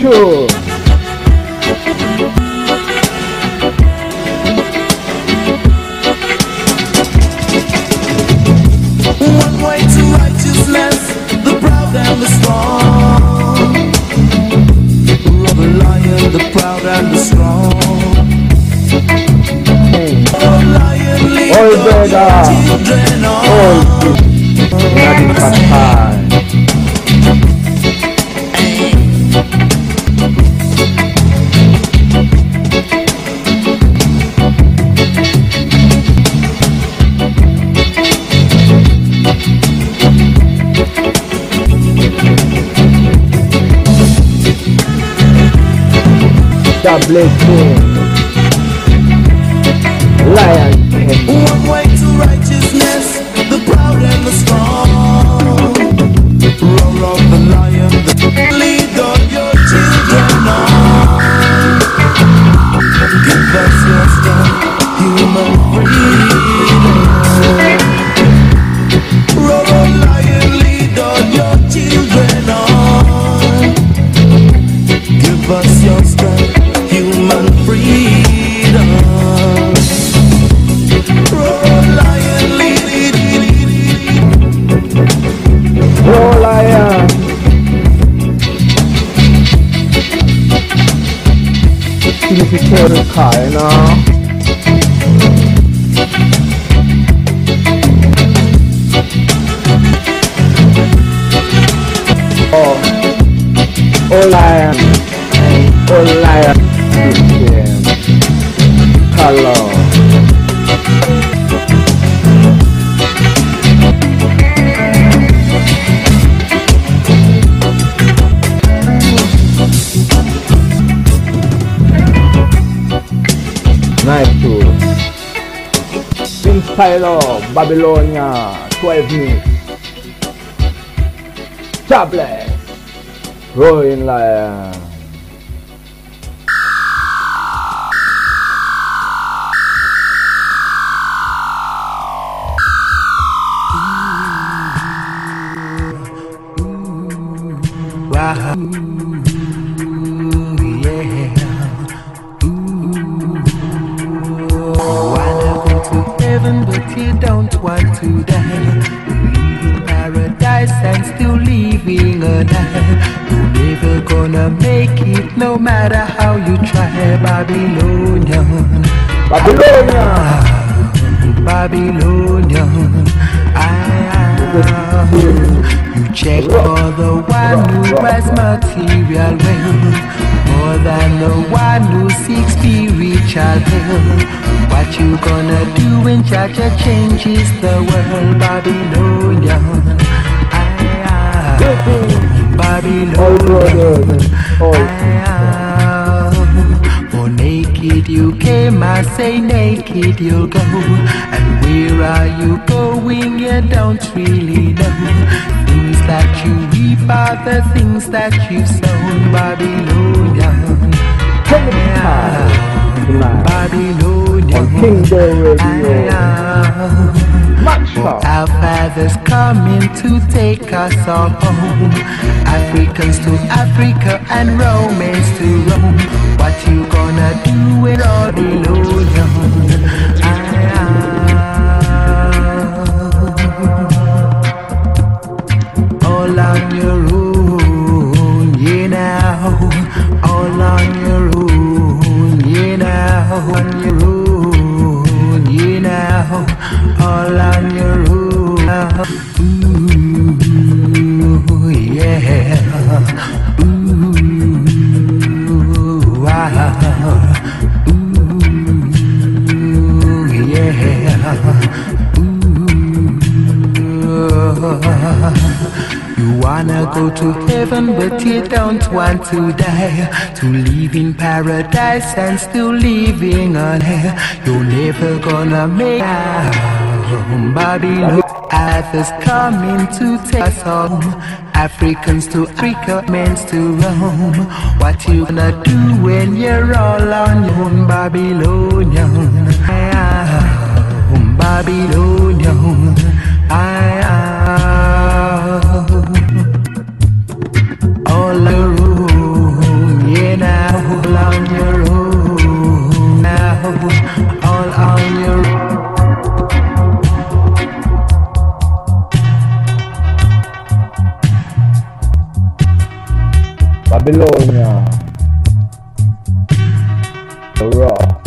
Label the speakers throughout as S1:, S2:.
S1: Sure.
S2: One way to righteousness, the proud and the strong. Rob the lion, the proud and the strong. Oh, lion, lead
S1: All
S2: your children on.
S1: God bless you. Lion.
S2: One way to righteousness, the proud and the strong. Roar of the lion, lead all your children on. Give us your strength, human freedom. Roar of lion, lead all your children on. Give us your strength, human freedom. Roar lion, lead it.
S1: Roar lion. See if you tear the car, you know. Oh lion. Oh lion. Yeah. Hello. Nice too. Prince Tyler, Babylonia, 12 minutes. Jobless. Rolling lion.
S2: Wow. Yeah. Wanna go to heaven, but you don't want to die. Leaving paradise and still leaving a die. You're never gonna make it, no matter how you try. Babylonian,
S1: Babylonia.
S2: Babylonian. You check for the one who has material wealth, more than the one who seeks spiritual health. What you gonna do when Jaja changes the world? Babylonian, Babylonian. For naked you came, I say naked you'll go. And where are you going? You don't really know. Things that you reap are the things that you've sown. Babylonian, Babylonian. For our fathers coming to take us all home. Africans to Africa and Romans to Rome. What you gonna do with all the all on your own, yeah now. All on your own, yeah now. On your own, yeah now. All on your own. Ooh, yeah. Ooh, wow. Ooh, yeah. Ooh. You wanna go to heaven, but you don't want to die. To live in paradise and still living on hell. You're never gonna make it. Babylon, others coming to take us home. Africans to Africa, men to Rome. What you gonna do when you're all on your own? Babylonian, Babylonian, all your own,
S1: Babylonia. Rock.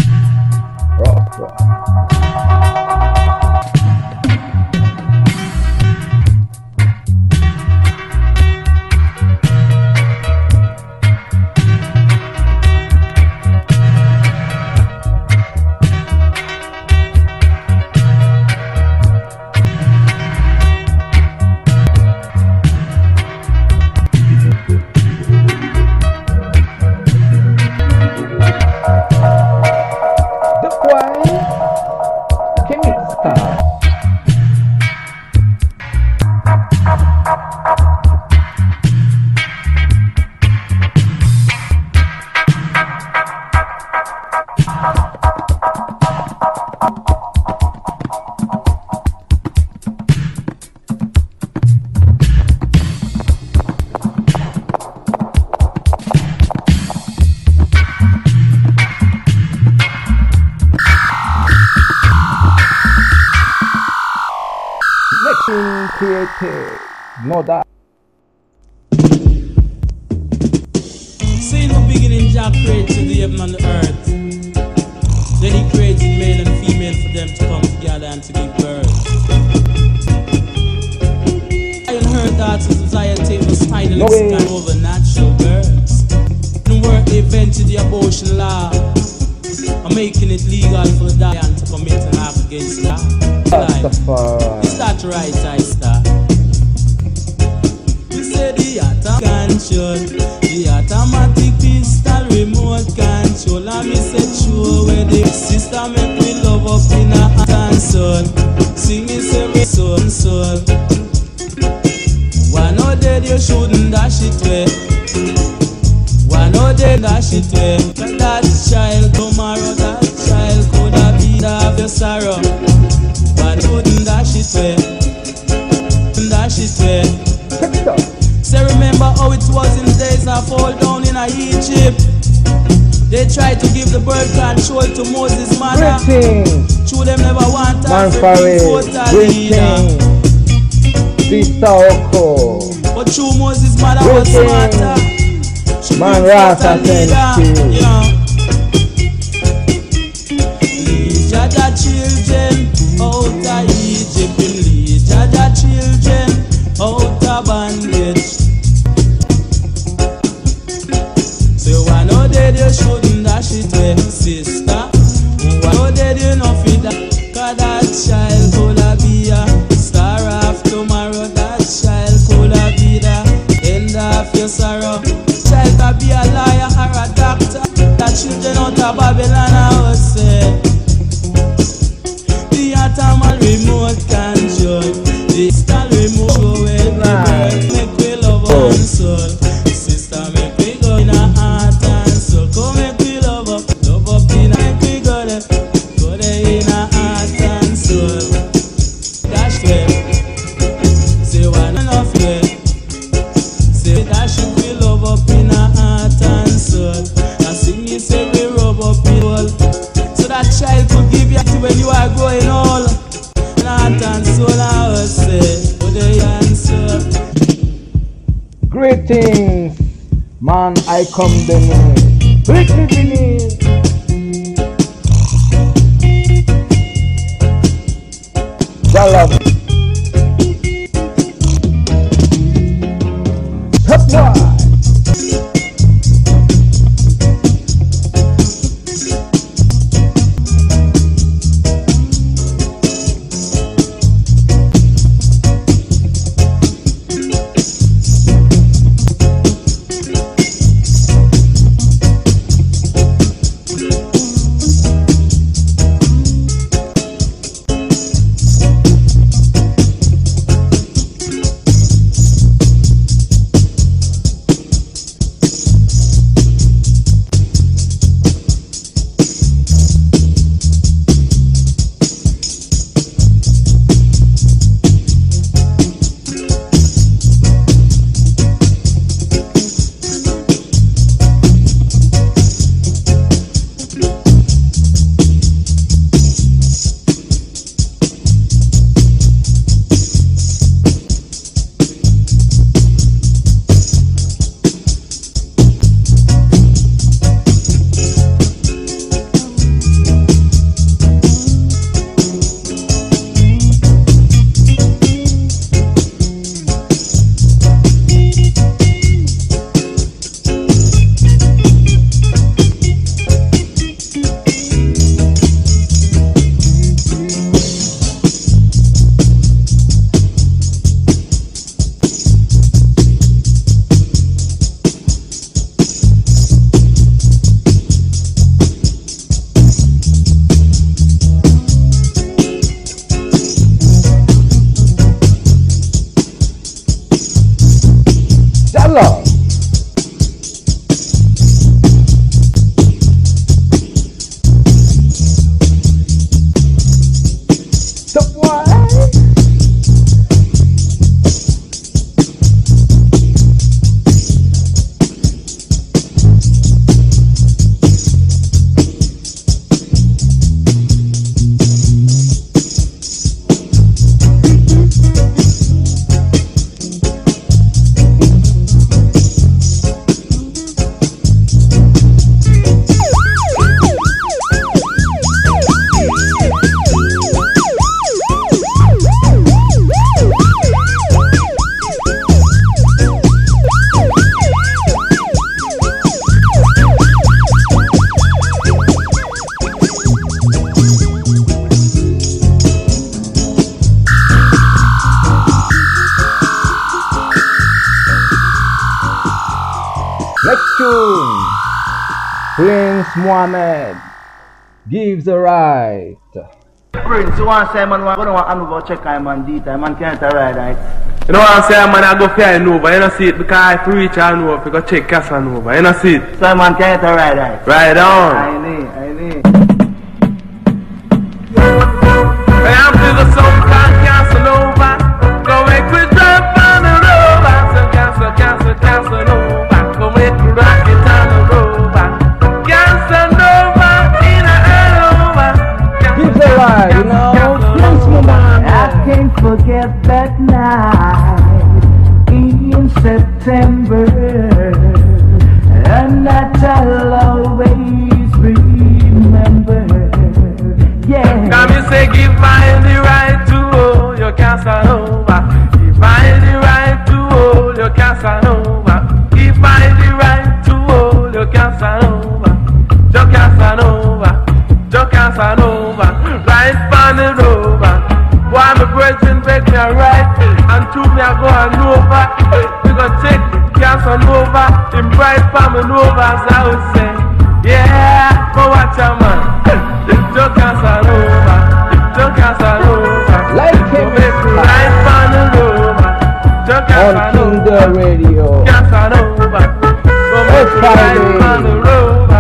S1: Creative, no doubt.
S3: See, in the beginning, Jah created the heaven and the earth. Then He created male and female for them to come together and to give birth. Lion heard that society was finally stand over natural births. The work they invented the abortion law, and making it legal for the lion to commit an act against God. Is that right, I start? We say the control, the automatic pistol remote control. And me say true where the system make me love up in a heart and soul. Sing me say me soul. One no dead you shouldn't dash it away. One no dead dash it away. But that child tomorrow, that child could have been of your sorrow. Wouldn't dash it away, dash it away. Say remember how it was in the days of fall down in Egypt. They tried to give the birth control to Moses' mother. True, them never want to be totally. But true, Moses' mother was smarter. She
S1: Man Rasta sense.
S3: Jaja children out of Egypt, lead Jaja children out of bondage. So why no dead you shouldn't dash it away, sister. Why no dead you no fit that? 'Cause that child could have be a star of tomorrow. That child could have be the end of your sorrow. Child could be a liar or a doctor. That children out of Babylon I was say. Remote control, distal remote when make we love our soul. Sister, make we go in a heart and soul. Come make we love up in a make we go there in a heart and soul. Dash way, say one enough way. Say dash we love up in a heart and soul. And sing me say we rub up in all. So that child could give you when you are growing old. And soul I will say, oh the answer.
S1: Greetings, man, I come the name. Greetings, Jalab. Top boy. Prince Mohammed gives the right.
S4: Prince, you want to say, man, we're going to want to check him on D-time, man, can't ride, right?
S5: You know what I'm saying, man, I go fair Nova, you know see it, because I reach out Nova, I go check Casanova, you know see it?
S4: So, man, can't ride, right?
S5: Right on.
S4: I know.
S5: I am to the song called Casanova, go make we drive on the rover, so Casanova, go make we rock it on the rover, Casanova, in a Anova.
S1: Gives the right, you know. Prince Mohammed.
S2: I can't forget that night in September, and that I'll always remember. Yeah.
S5: Come you say give mine the right to hold your Casanova. Give mine the right to hold your Casanova. Give mine the right to hold your Casanova. Your Casanova. Your Casanova. Right on the rover. Why my brethren make me a right and two me a go and over. We gonna take Casanova in bright palm and over, as I would say. Yeah, go watch a man. Joe Casanova, Joe Casanova,
S1: Like him,
S5: right on the rover. Joe
S1: on
S5: Casanova,
S1: Kinder Radio.
S5: Casanova, go make right on the rover.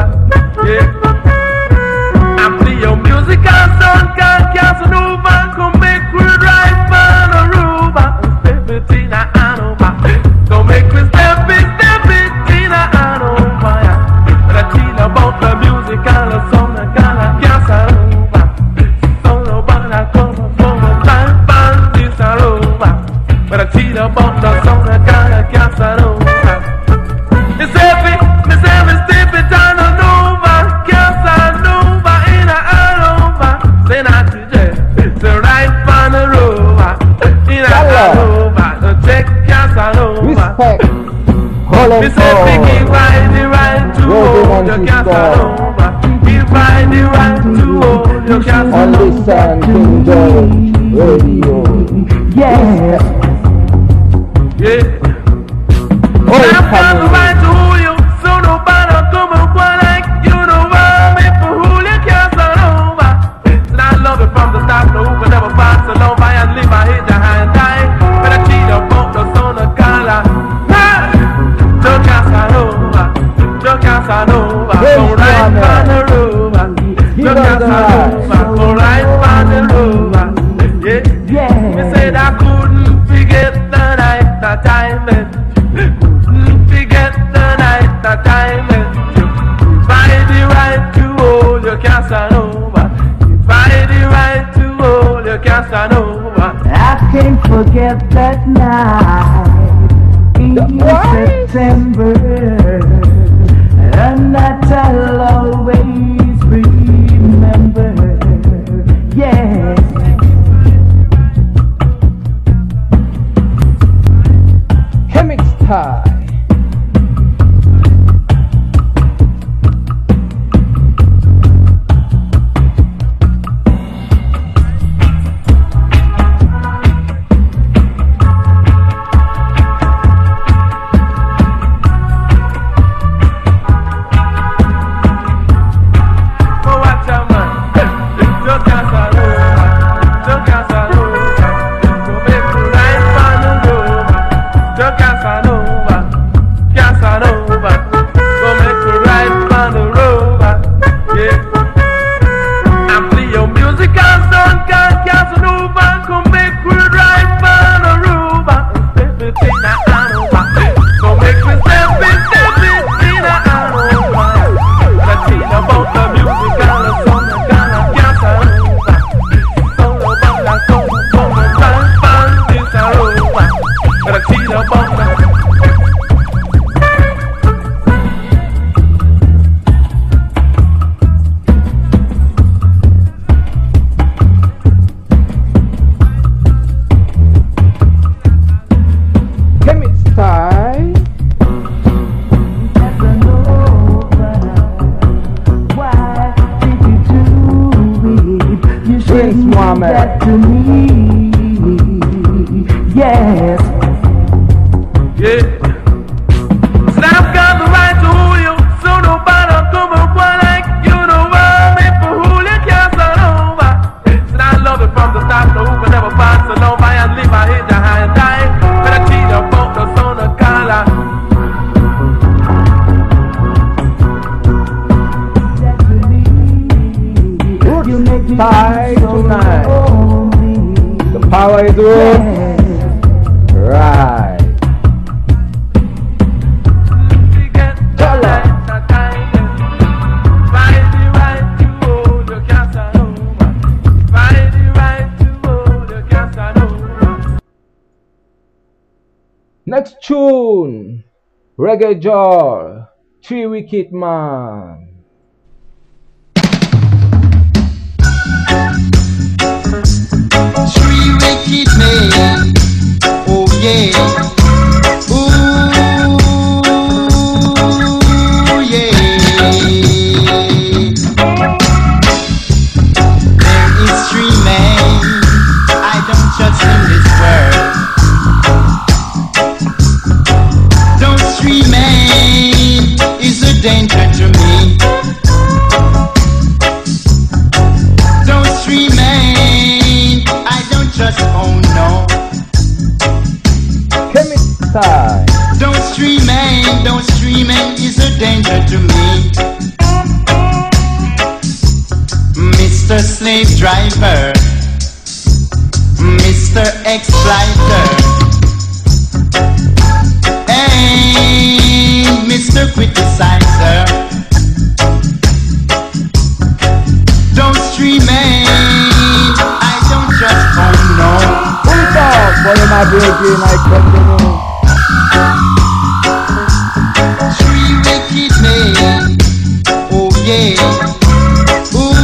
S5: Yeah, and play your music and sound called Casanova. Come make we right on the rover. Step it in a Anova. Go make we step it in a Anova. But I tell about the music and the song that got Casanova. Song about that come from a time band this Casanova. But I tell about the song that got Casanova. Me say step it on a Nova, Casanova in a Anova. Say not to jail, say right on the rover, in a Anova. So check Casanova.
S1: Respect.
S5: Me
S1: Holland
S5: say give right the right to hold your Casanova. Give right the right to hold your
S1: on
S5: Casanova.
S1: listen Kinder Radio.
S2: Yeah.
S5: Yeah.
S1: Oh,
S5: I'm the
S1: family.
S5: right to hold you, so nobody come and go like you know why me for hold your Casanova. And I love it from the start, no but never pass along by and leave my head behind die. But I cheat about the son of Gala. Joe Casanova, Joe Casanova, go right on the rover. Joe Casanova, go right on the rover. Yeah, me said I couldn't forget the night that I met you. Couldn't forget the night that I met you. Find the right to hold your Casanova. Find the right to hold your Casanova.
S2: I can't forget that night in September, and that I'll always remember. Yeah.
S1: Chemix Tie.
S5: Go watch a man, Joe Casanova, Joe Casanova. Go make me right on the rover, Joe Casanova, Casanova. Go make me right on the rover, yeah. And play your music and sound called Casanova. Go make me right on the rover. Step it in a Anova. Go make me step it in a Anova. Let's see about the music and the song that got Casanova. Song about that song from the time band this Casanova. Let's see about that.
S1: Chemix Tie. Prince Mohammed.
S2: To me, yes.
S5: Yeah. Snap got the right to hold you, so nobody come and
S1: tight tonight. The power is with. Right. Next tune, Reggae Jar, Three Wicked Man.
S2: Three wicked men, oh yeah, ooh yeah. There is three men, I don't trust in this world. Those three men is a danger to me. Those three men, I don't trust, oh no.
S1: Time.
S2: Those three men is a danger to me. Mr. Slave Driver, Mr. Exploiter, and Mr. Criticizer. Those three men, I don't trust, oh no.
S1: Who's up? What am I breaking? I continue.
S2: Three wicked men, oh yeah, ooh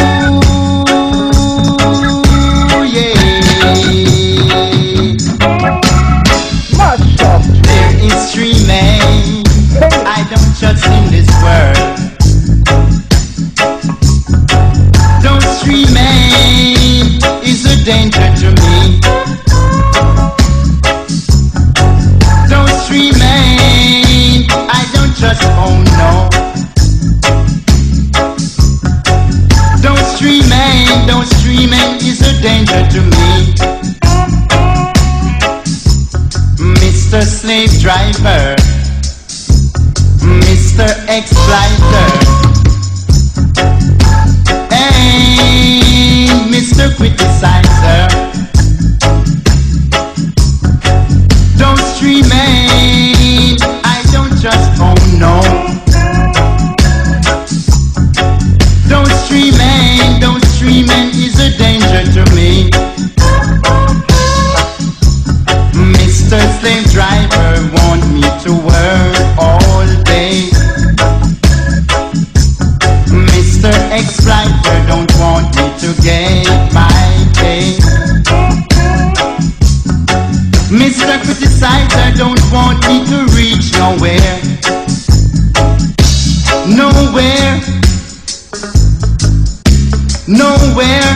S2: yeah.
S1: Mash up.
S2: There is three men, I don't trust in this world. Those three men is a danger to me. Those three men, I don't trust, oh no. Those three men is a danger to me. Mr. Slave Driver, Mr. Exploiter, and Mr. Criticizer. Those three men, I don't trust, oh no. Those three men is a danger to me. Mr. Slave Driver want me to work all day. Mr. Exploiter don't want me to get my pay. Mr. Criticizer don't want me to reach nowhere. Nowhere. Nowhere.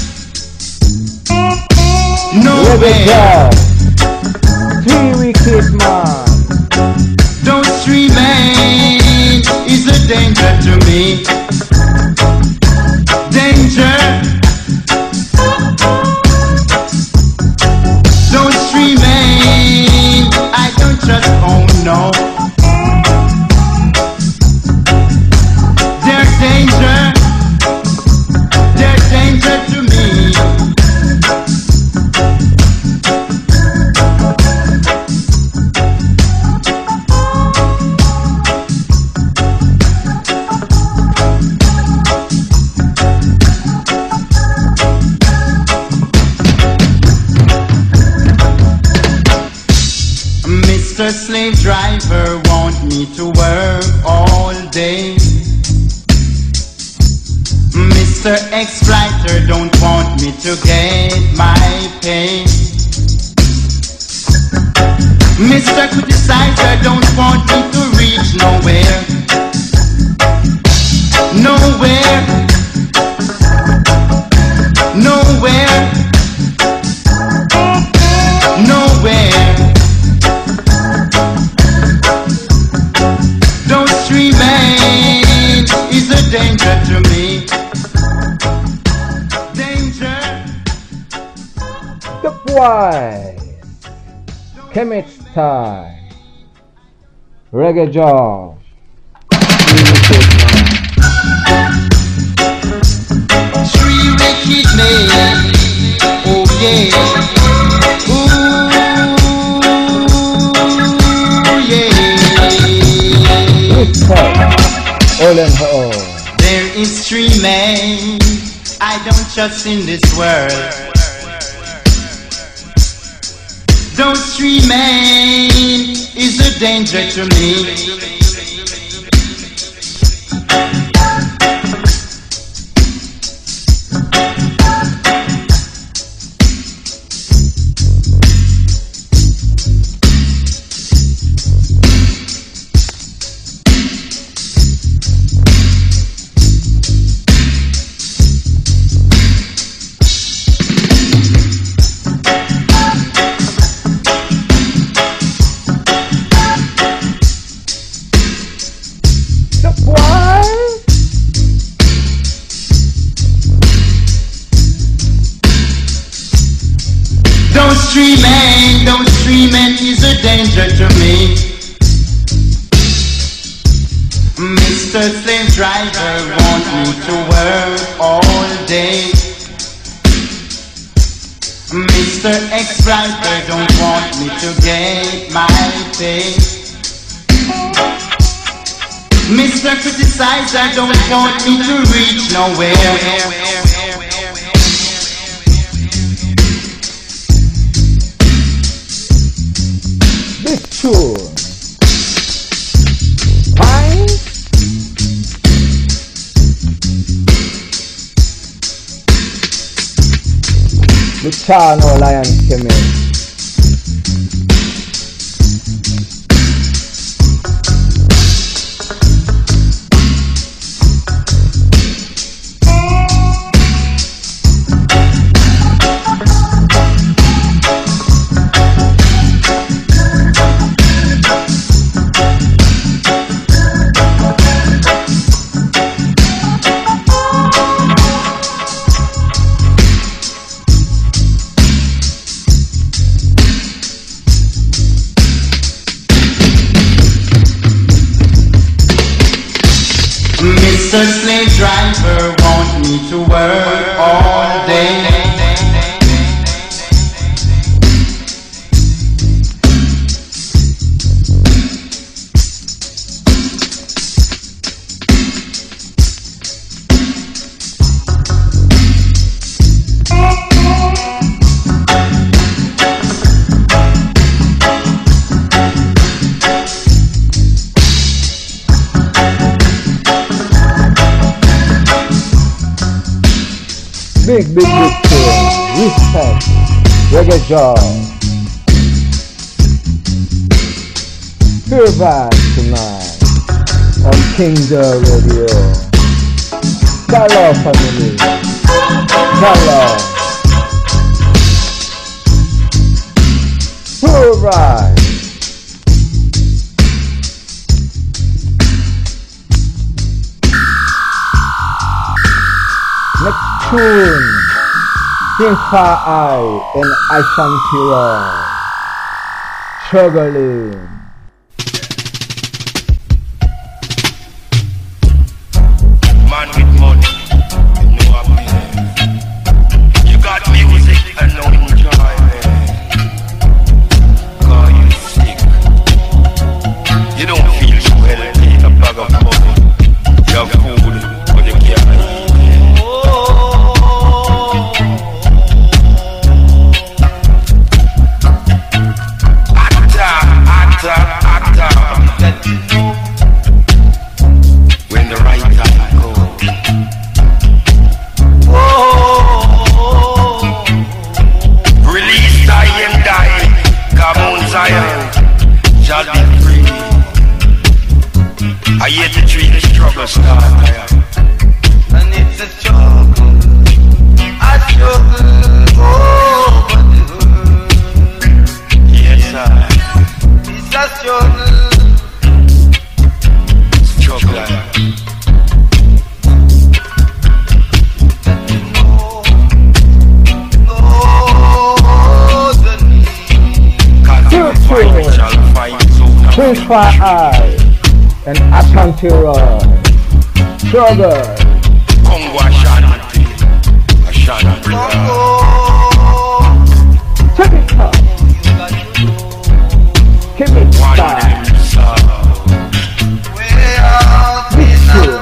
S1: Reggae
S2: Nowhere.
S1: Jar, Three Wicked Man.
S2: Those three men is a danger to me. Danger. Those three men, I don't trust, oh no. They're danger. They're danger to me. Mr. Slave Driver want me to work all day. Mr. Exploiter don't want me to get my pay. Mr. Criticizer don't want me to reach nowhere. Nowhere. Nowhere. Nowhere. Those three men is a danger to me. Danger.
S1: The Boys, Kemet Style, Reggae Jar, Three Wicked Man.
S2: Three wicked
S1: All and all.
S6: There is three men I don't trust in this world. Those three men is a danger to me. Those three men is a danger to me. Mr. Slave Driver want me to work all day. Mr. Exploiter don't want me to get my pay. Mr. Criticizer don't want me to reach nowhere.
S1: Sure. Fine. The Chano Lions came in.
S6: Mr. Slave Driver want me to work all day.
S1: Big tune. Respect. Reggae job. Pure vibes tonight on Kingdom Radio. Hello family. Hello. Pure vibes. Next tune. Prince Far Eye and Ashantira. Struggling.
S7: Man with money, with no happiness. You got music and no enjoyment. Cause you sick. You don't feel so healthy, a bag of money. You have food, but you can't eat. That you know when the right time comes. Release die and die. Come on Zion, shall be free. I hear the tree, the struggle start. And it's a struggle, a struggle. Yes sir. It's a struggle.
S1: Prince Far Eye and Ashantira. Sugar.
S7: Congo Ashanti. Ashanti.
S1: Check it out. Keep it style. Be sure.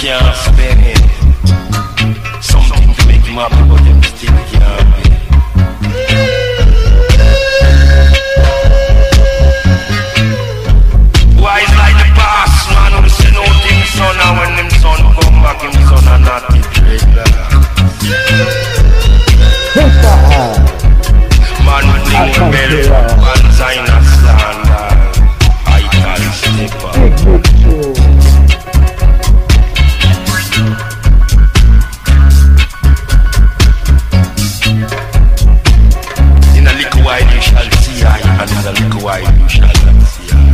S7: can't spend it. Something to make him happy, but them still can't pay. Wise like the past, man, who say no things, son, and when them son come back, him son are not the trailer. Man, we think bell, man's in a slander. I can't step up. In a little while you shall see I, and in a little while you shall not see I.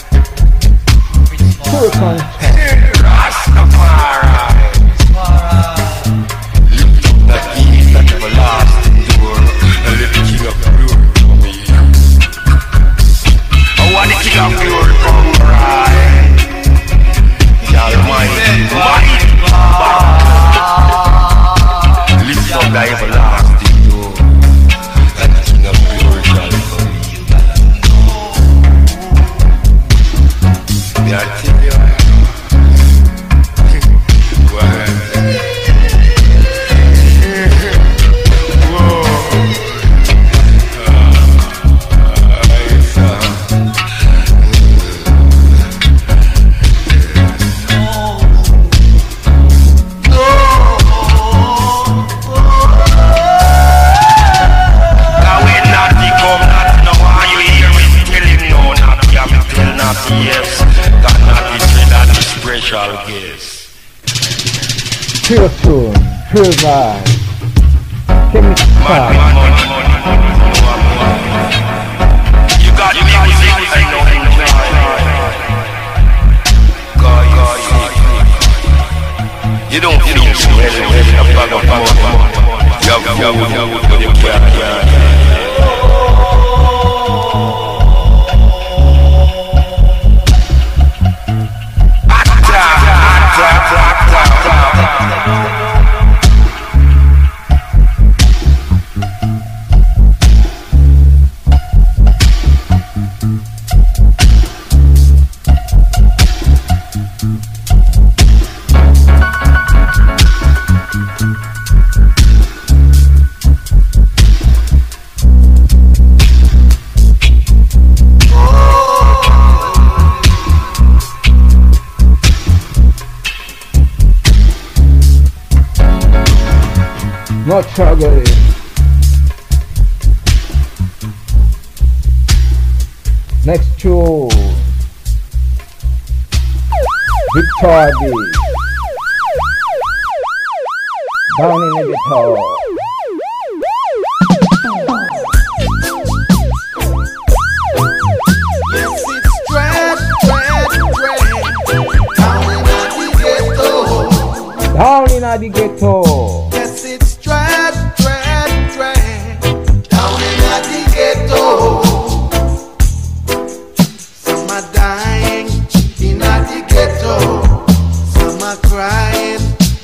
S7: Rastafari, lift up that gate, that everlasting door, and let the King of Glory come in. I want the King of Glory come right. The Almighty, mighty God, lift up that everlasting door, and the King of Glory shall come in. Yeah, I tell you. Yes, God not be treated as a special guest.
S1: Pure tune, pure vibe. Give me
S7: Man. You got the music, I know God. You don't feel so well, you can't.
S1: not struggling. Next tune, Victor D. Down in the guitar. Down in the ghetto.
S2: Yes, it's dread, dread, dread. Down in the ghetto. Some are dying in the ghetto. Some are crying.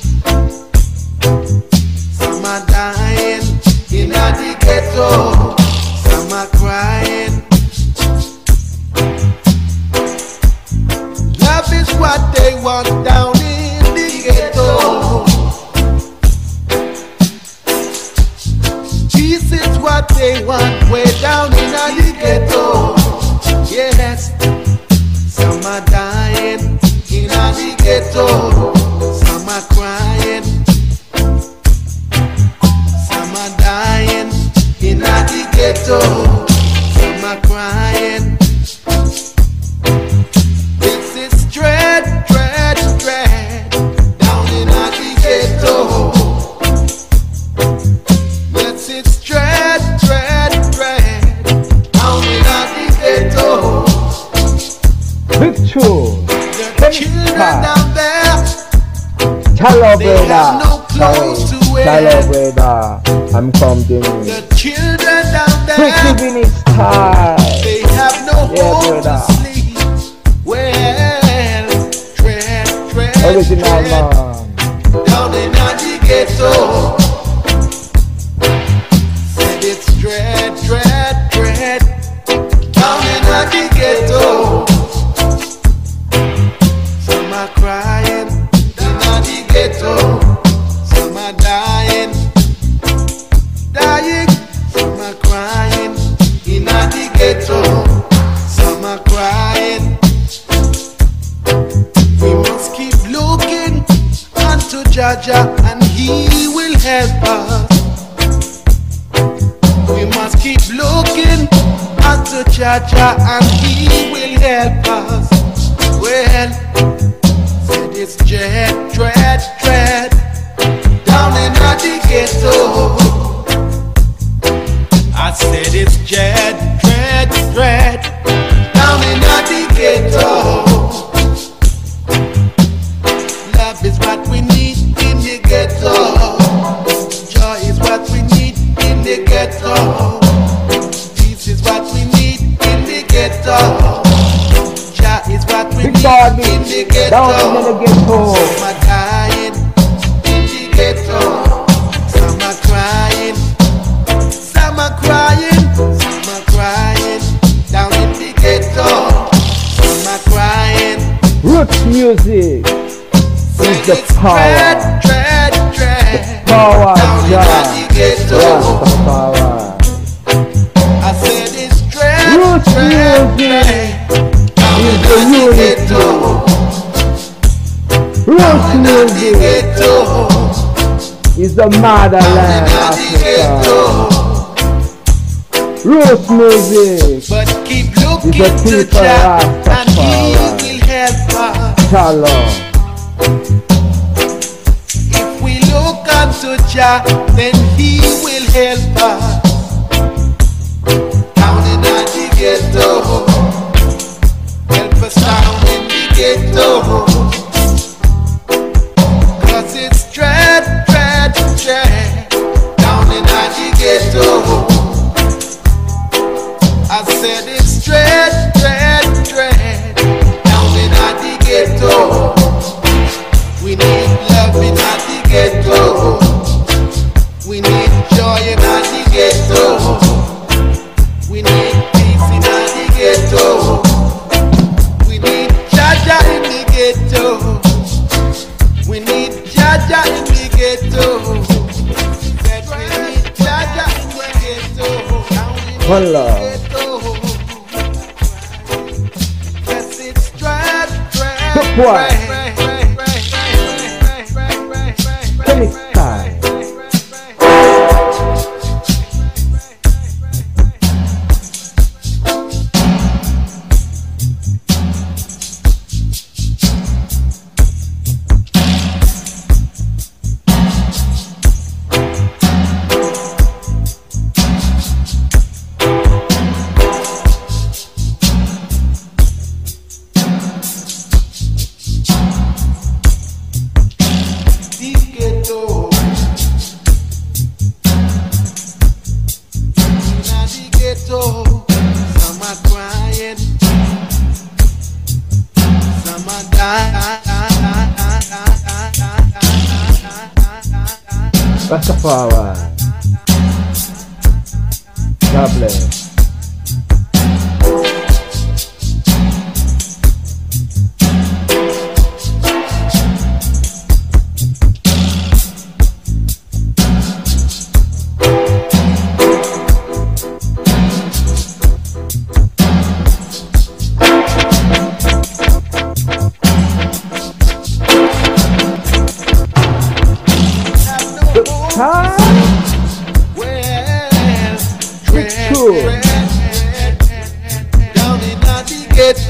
S2: Some are dying in the ghetto. Some are crying. Love is what they want down in the ghetto. Peace is what they want way down in the ghetto. Yes, some are dying in the ghetto. Some are crying. Some are dying in the ghetto. Some are crying. This is dread, dread, dread down in the ghetto. Yes, it's dread, dread, dread down in the ghetto.
S1: Big tune.
S2: The children down there,
S1: Hello,
S2: they have
S1: brother.
S2: no clothes to wear.
S1: Hello, brother. I'm coming.
S2: The children down
S1: Pretty
S2: there,
S1: Vinny style.
S2: they have no
S1: Yeah,
S2: home to
S1: brother.
S2: sleep. Well, dread, dread,
S1: Original
S2: dread
S1: man.
S2: down in the ghetto. Said it's dread, dread, dread down in the ghetto. Some are crying in the ghetto. Some are crying. We must keep looking unto Jaja, and He will help us. We must keep looking unto Jaja, and He will help us. Well, said it's dread, dread, dread down in the ghetto. I said it's dread, dread, dread down in the ghetto. Love is what we need in the ghetto. Joy is what we need in the ghetto. Peace is what we need in the ghetto. Joy is what we need in the ghetto.
S1: Down in the ghetto.
S2: Some are dying in the ghetto. Some are crying. Some are crying. Some are crying down in the ghetto. Some are crying.
S1: Roots music is the power.
S2: Dread, dread,
S1: Power,
S2: down in the ghetto.
S1: Rastafari.
S2: I said it's dread,
S1: Roots
S2: dread,
S1: music
S2: dread down
S1: is
S2: in
S1: the
S2: the
S1: unity.
S2: ghetto.
S1: Roots
S2: In the
S1: music
S2: ghetto.
S1: is the motherland
S2: In the ghetto.
S1: Africa. Roots music,
S2: But keep
S1: Is
S2: looking
S1: the
S2: to
S1: people
S2: Jah,
S1: of
S2: and He
S1: Rastafari.
S2: will help us.
S1: Shalom.
S2: If we look unto Jah, then He will help us. Down in the ghetto, help us down in the ghetto. 'Cause it's dread, dread, dread down in the ghetto. I said it's dread, dread, dread down in the ghetto. We need love in the ghetto. We need joy in the ghetto. We need peace in the ghetto. We need Jaja in the ghetto. We need Jaja in the ghetto. Said we need Jaja in the ghetto. Down in the
S1: One love.
S2: ghetto. Yes, it's dread, dread,
S1: Good boy.
S2: dread.
S1: Phoenix time.
S2: Some are crying, some are dying.
S1: Rastafari. God bless. Huh?
S2: Well,
S1: True.
S2: down in the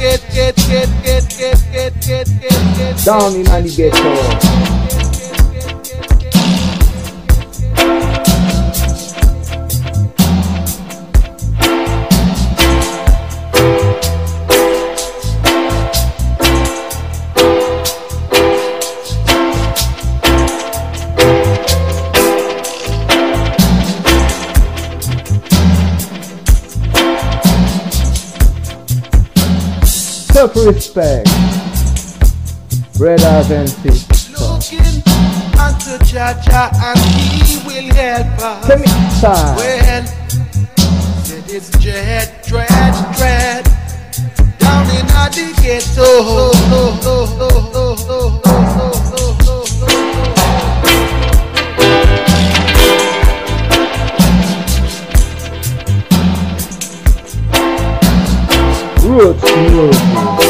S2: get.
S1: Down in the ghetto. Self-respect, brothers and sisters.
S2: Looking unto Jaja, and He will help us.
S1: Let me start.
S2: Well, said it's dread, dread, dread down in the ghetto.
S1: Roots music.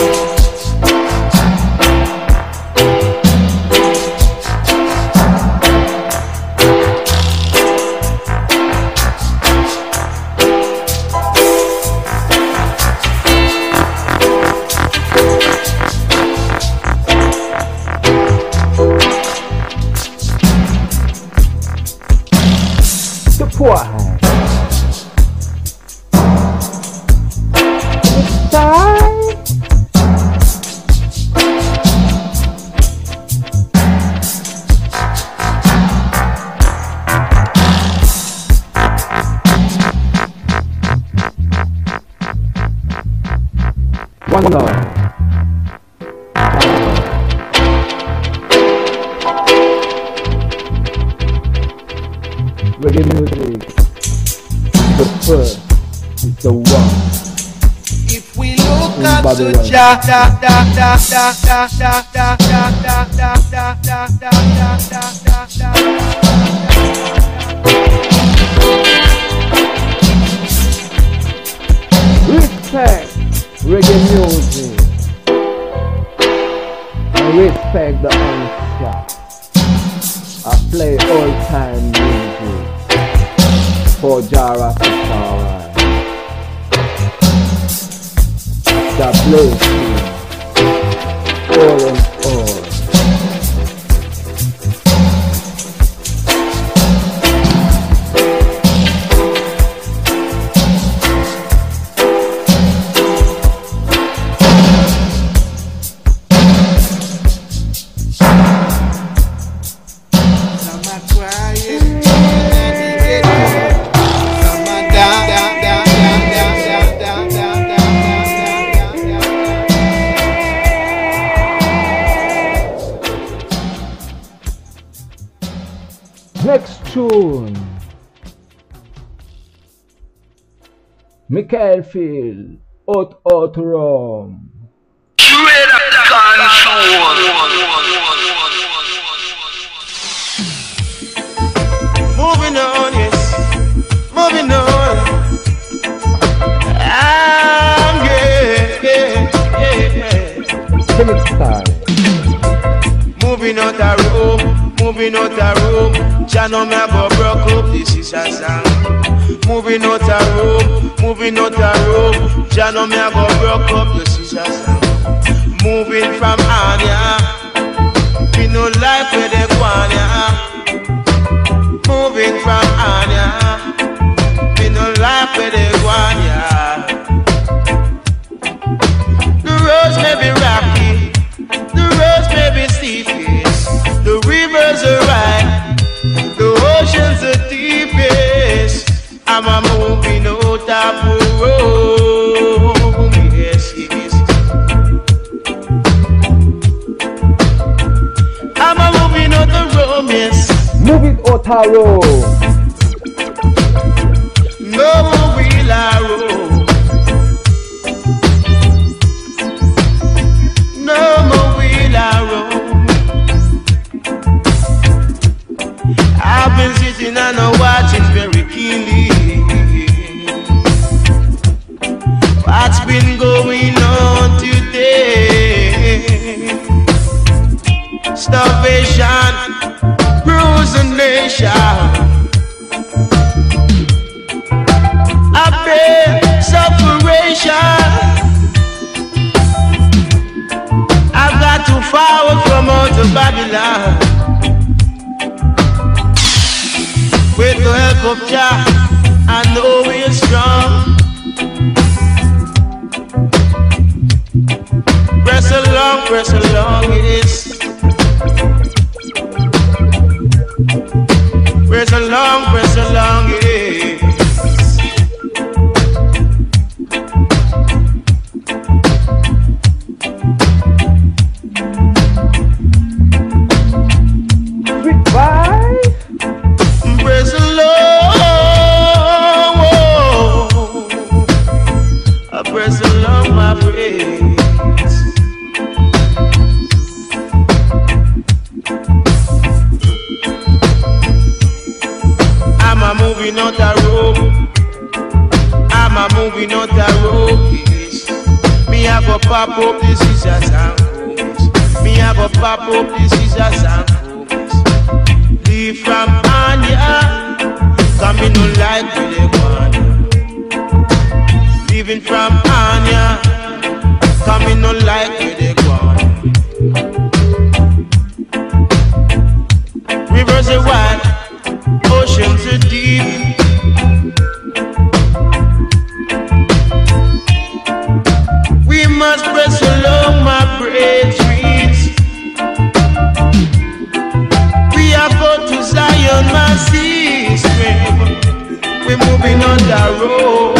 S1: One love. Reggae music. The first is the one.
S2: If we look
S1: In
S2: up to
S1: Babylon.
S2: Jah, da da da da da da da da da da da da da da da da.
S1: Respect reggae music. And respect the onslaught. I play old time music for Jara Rastafari. That bless you all and all. Next tune, Michael Field, Out Rome.
S3: Moving on, yes, moving on. I'm
S1: Phoenix style.
S3: moving out the room, moving out the room. Channel me go broke up, this is a song. Moving out the room, moving out the room. Channel me go broke up, this is a song. Moving from Anya, we no life where they want ya. Moving from Anya, we no life where they want ya. The roads may be rocky, the roads may be steep, yes. The rivers are wide, the oceans are deepest. I'm a moving out of the road, yes, yes. I'm a moving out the road, yes.
S1: Move it Otaro.
S3: No more wheel I roll. No more wheel I roll. I've been sitting and watching very keenly what's been going on today. Starvation rules the nation. I bear separation. I've got to forward from out of Babylon with the help of Jah. I know we're strong. Press along, it is. Press along, it is.
S1: Sweet bye.
S3: Press along, I press along, my friends. I'm a moving out the road. I'm a moving out the road, yes.
S5: I go pop up the scissors and focus. Me I go pop up the scissors and focus. Leave from Anya, come me no like to the one. Leaving from Anya, come me no like to the one. Rivers are wide, oceans are deep. We must press along my bridges. We are going to Zion, my sister. We're moving on the road.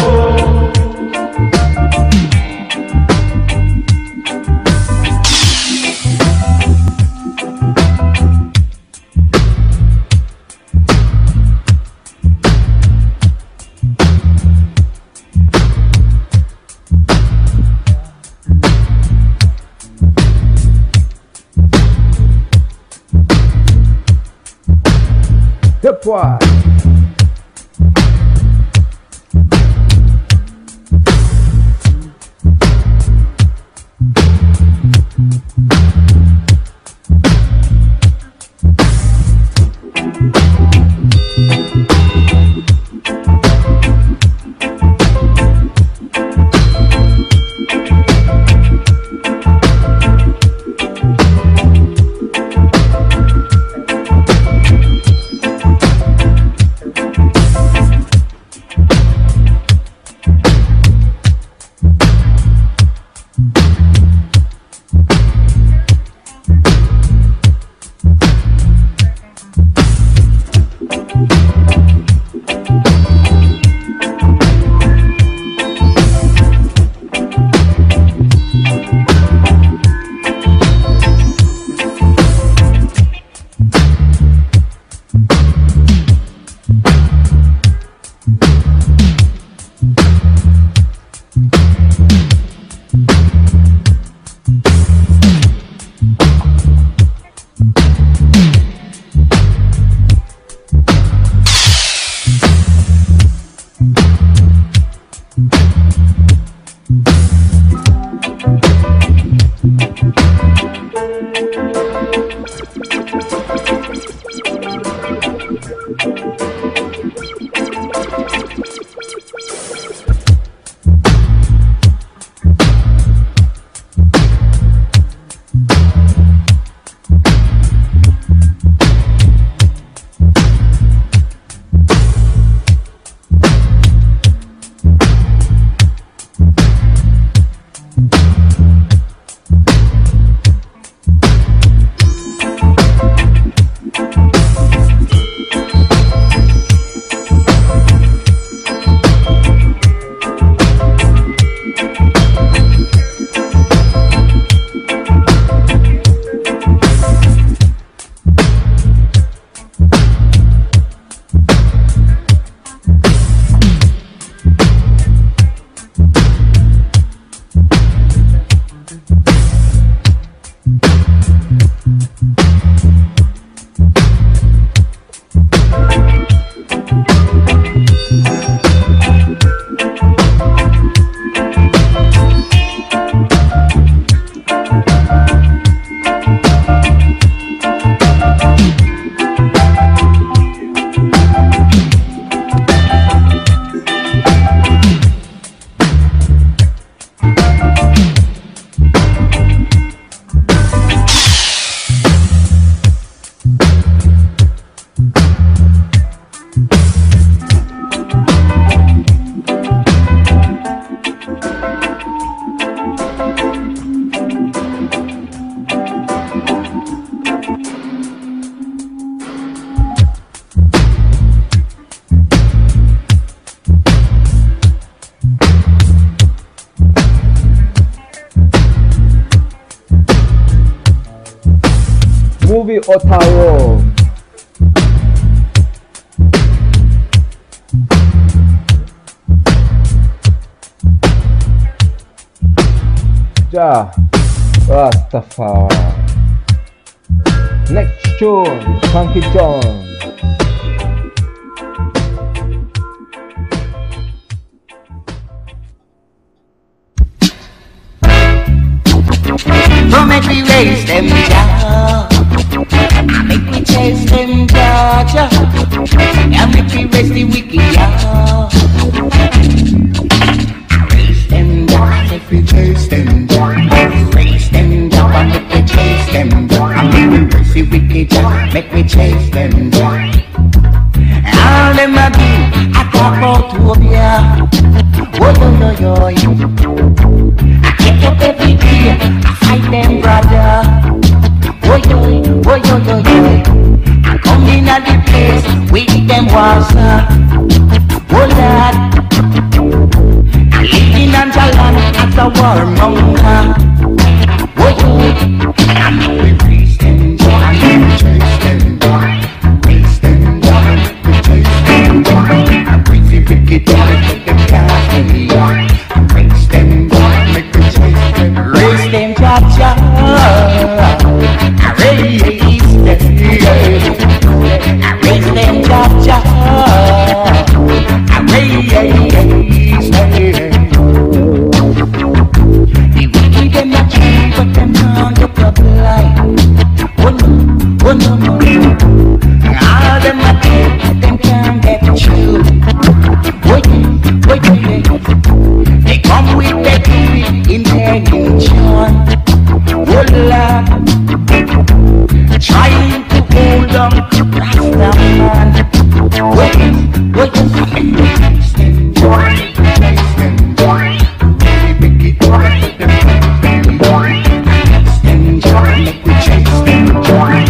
S1: Deploy. Movie Otawo. Ja Rastafari. Next tune, Funky John.
S8: So make we raise them, Jah. Make we chase them, Jah. And make we raise the wicked, Jah. Raise them, Jah. Make we chase them, Jah. Raise them, Jah. And make we chase them, Jah. And make we raise the wicked, Jah. Make we chase them, Jah. All them a do, I talk about Tobia. Oh yo yo yo. I get up every day, I fight them brother. Oh yo yo yo. I come in at the place with them water. Oh Lord, I live in Anjalan as a warmonger. Oh yo, I'm going to raise them down, I'm going to chase them down, raise them down, we chase them down. I raise the wicked down, make them cast me down. I raise them down, make them chase them, raise them, Jah. I raise them, I raise them, Jah. I raise them. The wicked them not true, but them not look up like. Oh no. All them a do, them can't get true. Oh yeah. They come with their good intention. Oh Lord, trying to hold on, Rasta man. Oh yeah. Stand joy, stand joy. Make it joy, make them joy. Stand joy, make we chase them joy.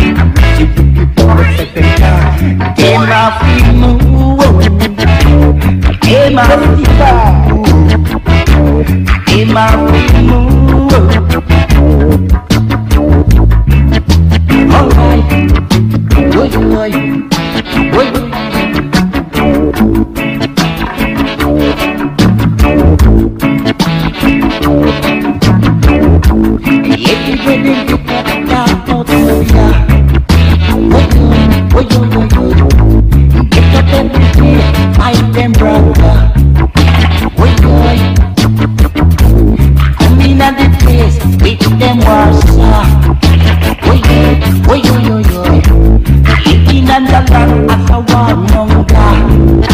S8: Game of the move, game of the move, game of the move. Alright, everybody look at that Tobia. Get up every day, fight them brother. Come in at the place, with them warsaw. Living on the land as a warmonger.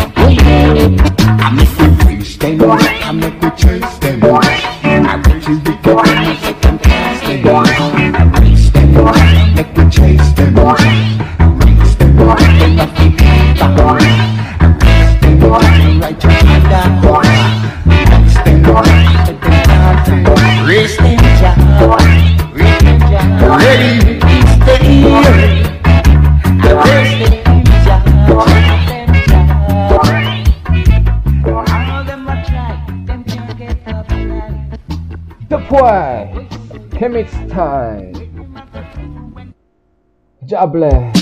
S8: I make you reach them, I make you chase them. I bet you be good, I make them cast them. I reach them, make you chase them. Raise them, Jah. Ready to stay. Raise them, Jah. All them a try, them can't get up alive.
S1: The boy, Chemix time. Jah bless.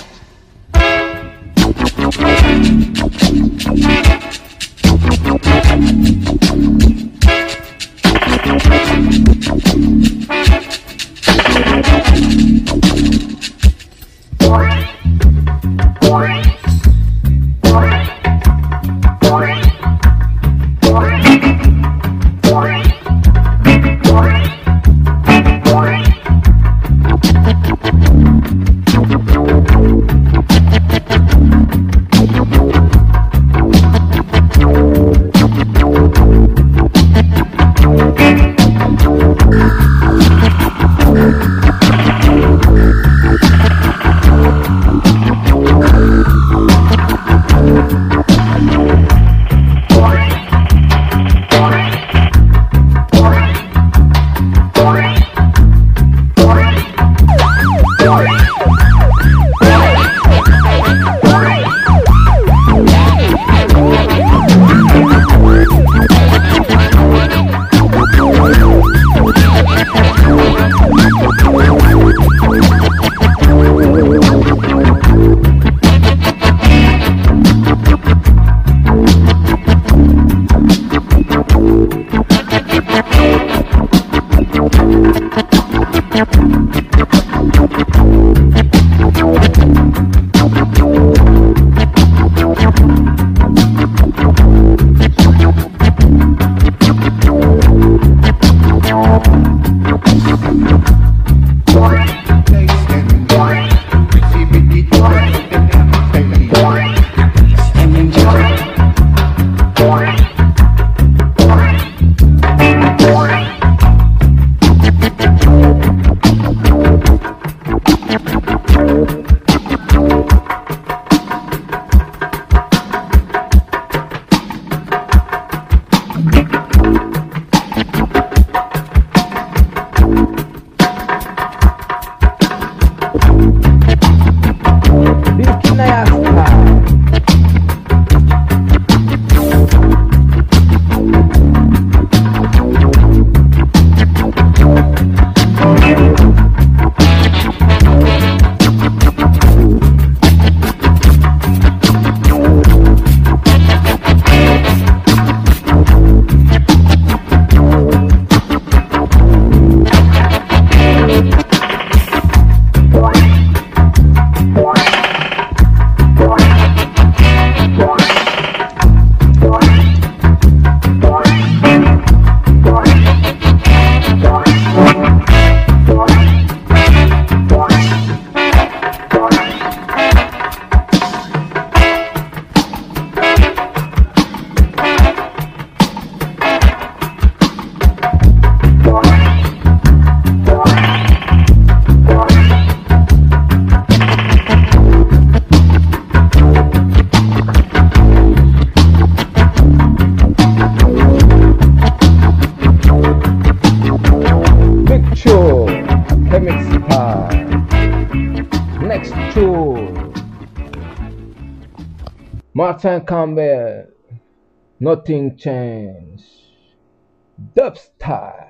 S1: Martin Campbell, nothing changed. Dub style.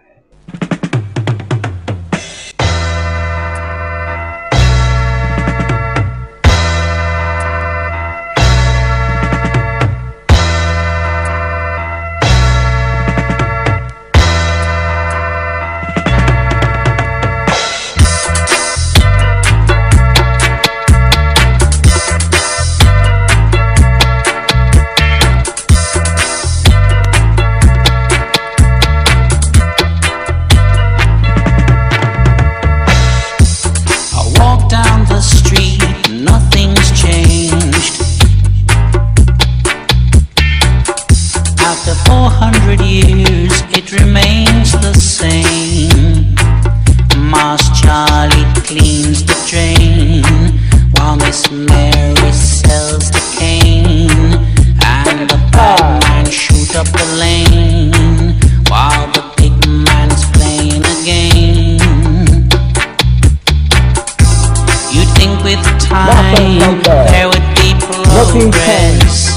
S9: There would be progress,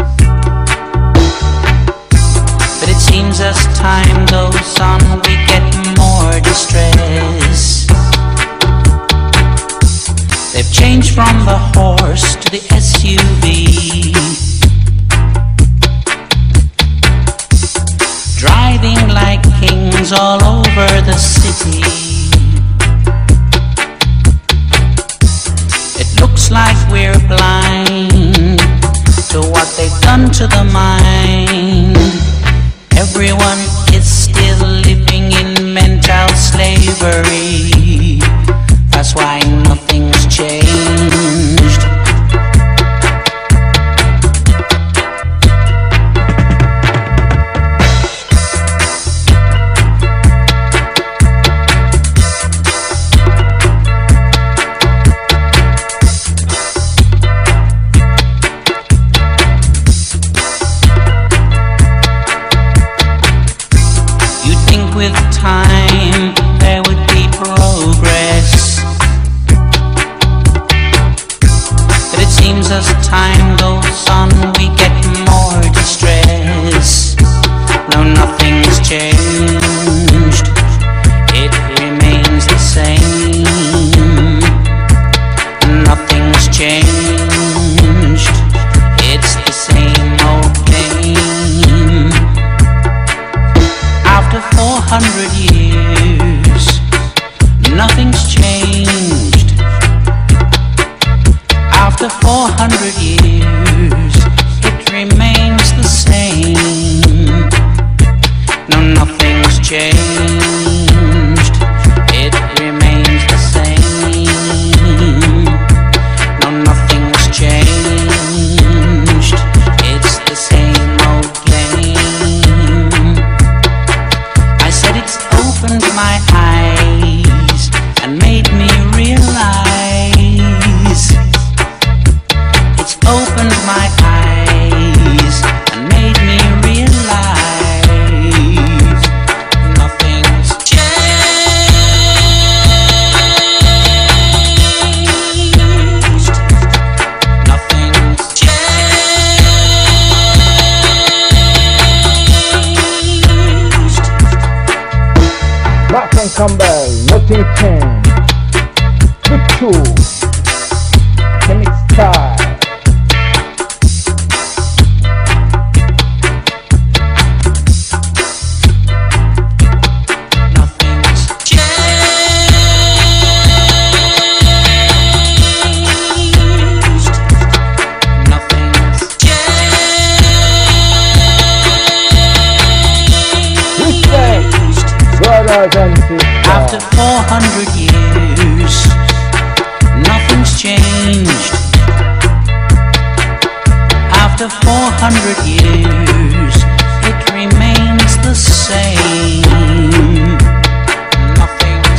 S9: but it seems as time goes on we get more distress. They've changed from the horse to the SUV, driving like kings all over the city. Looks like we're blind to what they've done to the mind. Everyone is still living in mental slavery. That's why nothing's changed. With time, there would be progress, but it seems as time goes on we get more distress. No, nothing's changed, it remains the same. Nothing's changed, it's the same old game. After 400 years, nothing's changed. After 400 years, it remains the same. No, nothing's changed. It remains the same. No, nothing's changed. It's the same old game. I said it's opened my eyes and made me realize. It's opened my eyes and made me realize nothing's changed. Nothing's changed.
S1: Martin Campbell, nothing changed. Big Two, Chemic Style.
S9: Nothing's changed. Nothing's
S1: Respect,
S9: changed.
S1: brothers and
S9: After
S1: sisters.
S9: 400 years, nothing's changed. After 400 years, it remains the same. Nothing's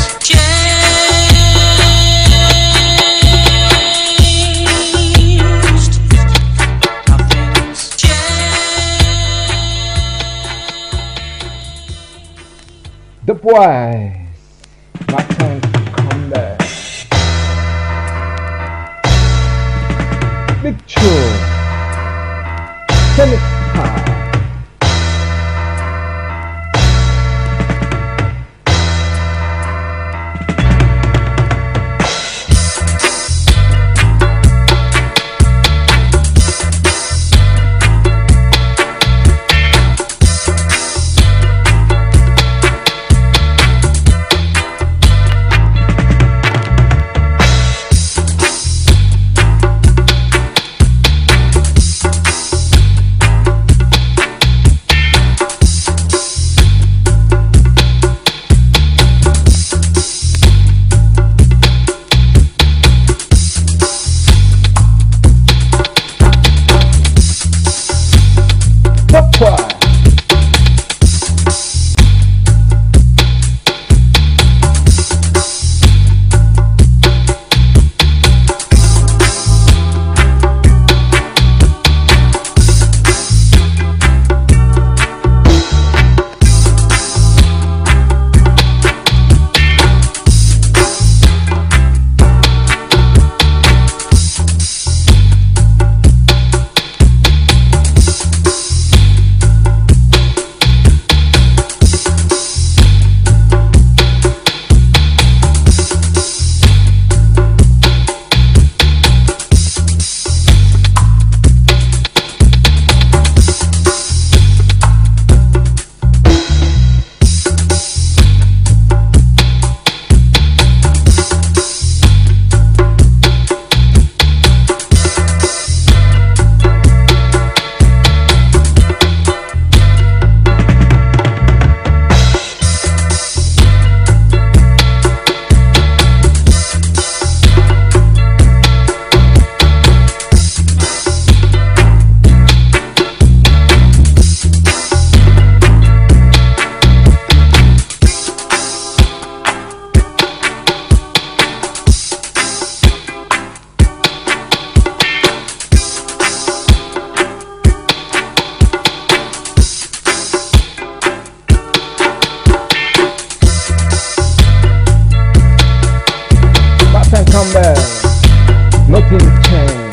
S9: changed. Nothing's changed.
S1: The boys, Martin Campbell. Big Two, Phoenix time. Nothing changed.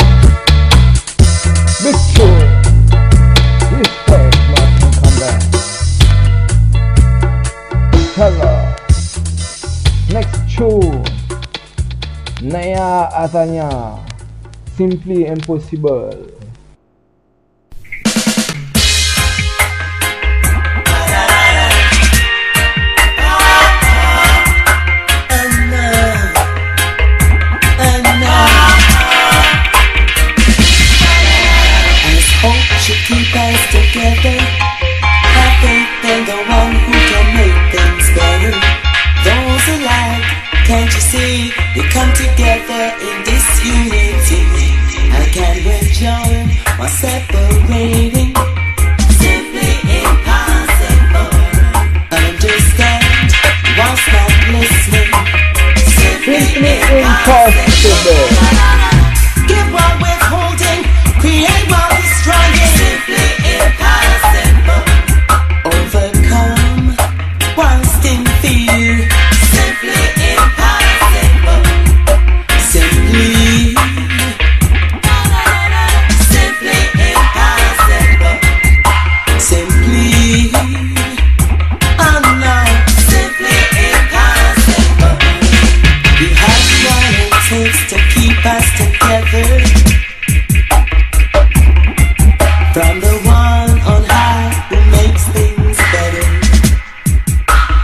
S1: Big tune. Respect, Martin Campbell. Hello. Next tune. Naya Atanya. Simply Impossible.
S10: Keep us together. Have faith in the one who can make things better. Those alike, can't you see? We come together in this unity. I can't withdraw or separating. Simply impossible. Understand what's not listening. Simply impossible. Give what we're holding, create what we're destroying. Simply impossible. Overcome whilst in fear. Simply impossible. Simply impossible. Simply unknown. Simply impossible. We have what it takes to keep us together. From the one on high who makes things better.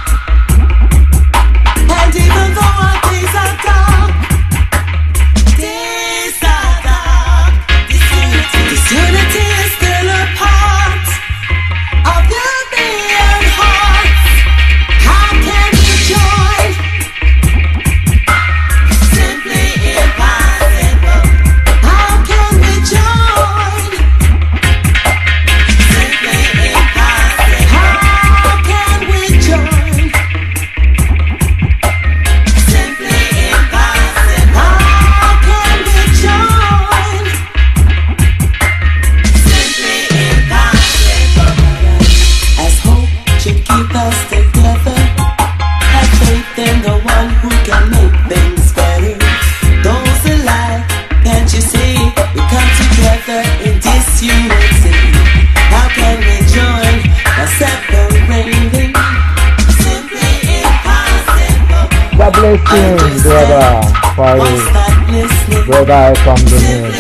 S1: blessing, brother, for you. Brother from the news.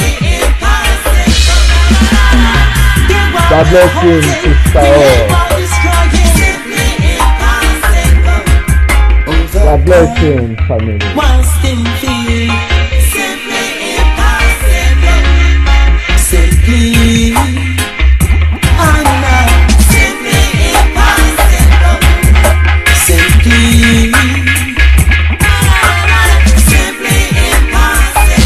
S1: God bless you, sister. God bless you, family.
S10: Simply, I'm not simply impossible. Simply, simply impossible.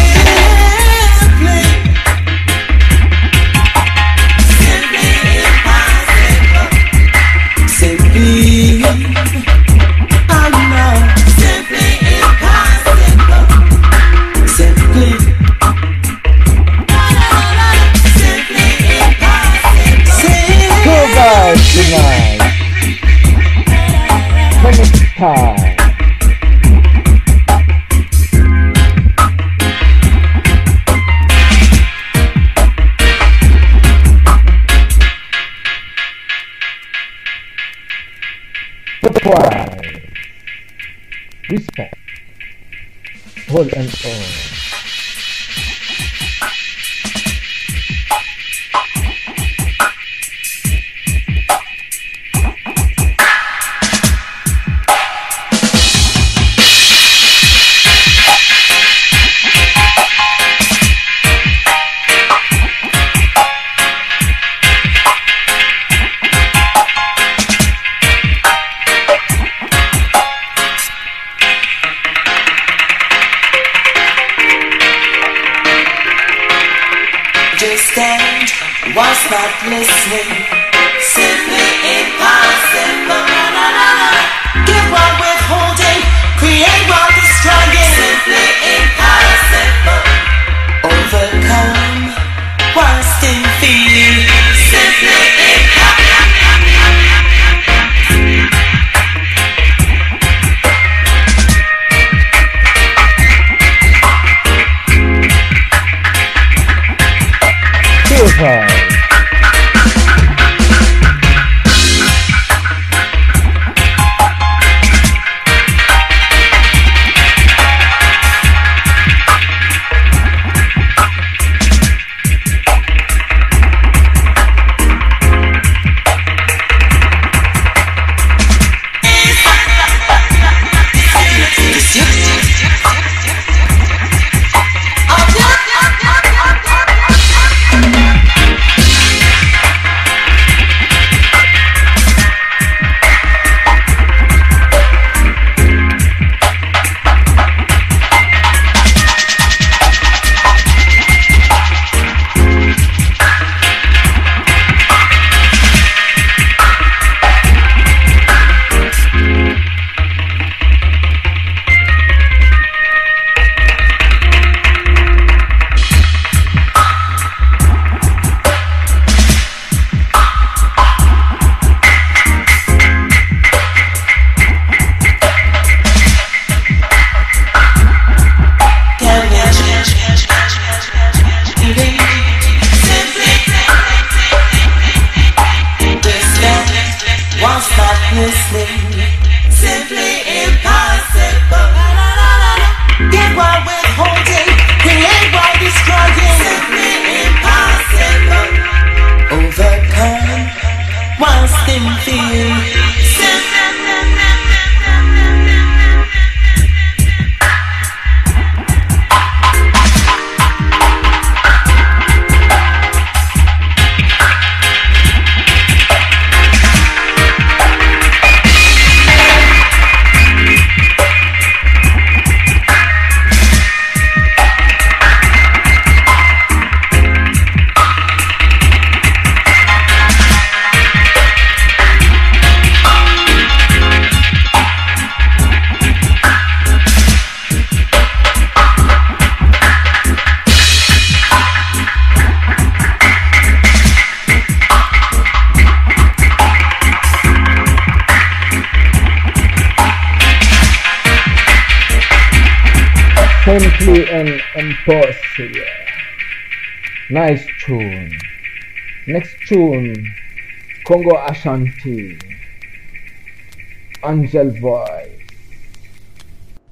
S10: Simply, simply I'm not simply impossible. Simply.
S1: Tonight, when it's time. Pride, respect, hold and all.
S10: Was not listening, simply impossible. Give while withholding, create while destroying, simply impossible. Overcome while still feeling, simply
S1: Super. Simply and impossible. Nice tune. Next tune, Congo Ashanti, Angel Voice.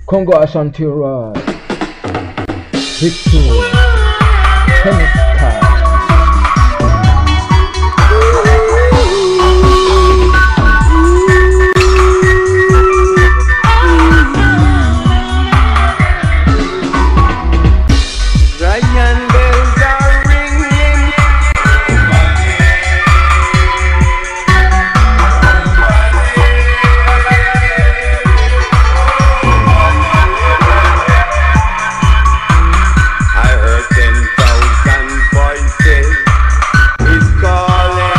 S1: Congo Ashanti Road. Victory. Tennis card.
S5: Zion bells are ringing. I heard 10,000 voices is calling.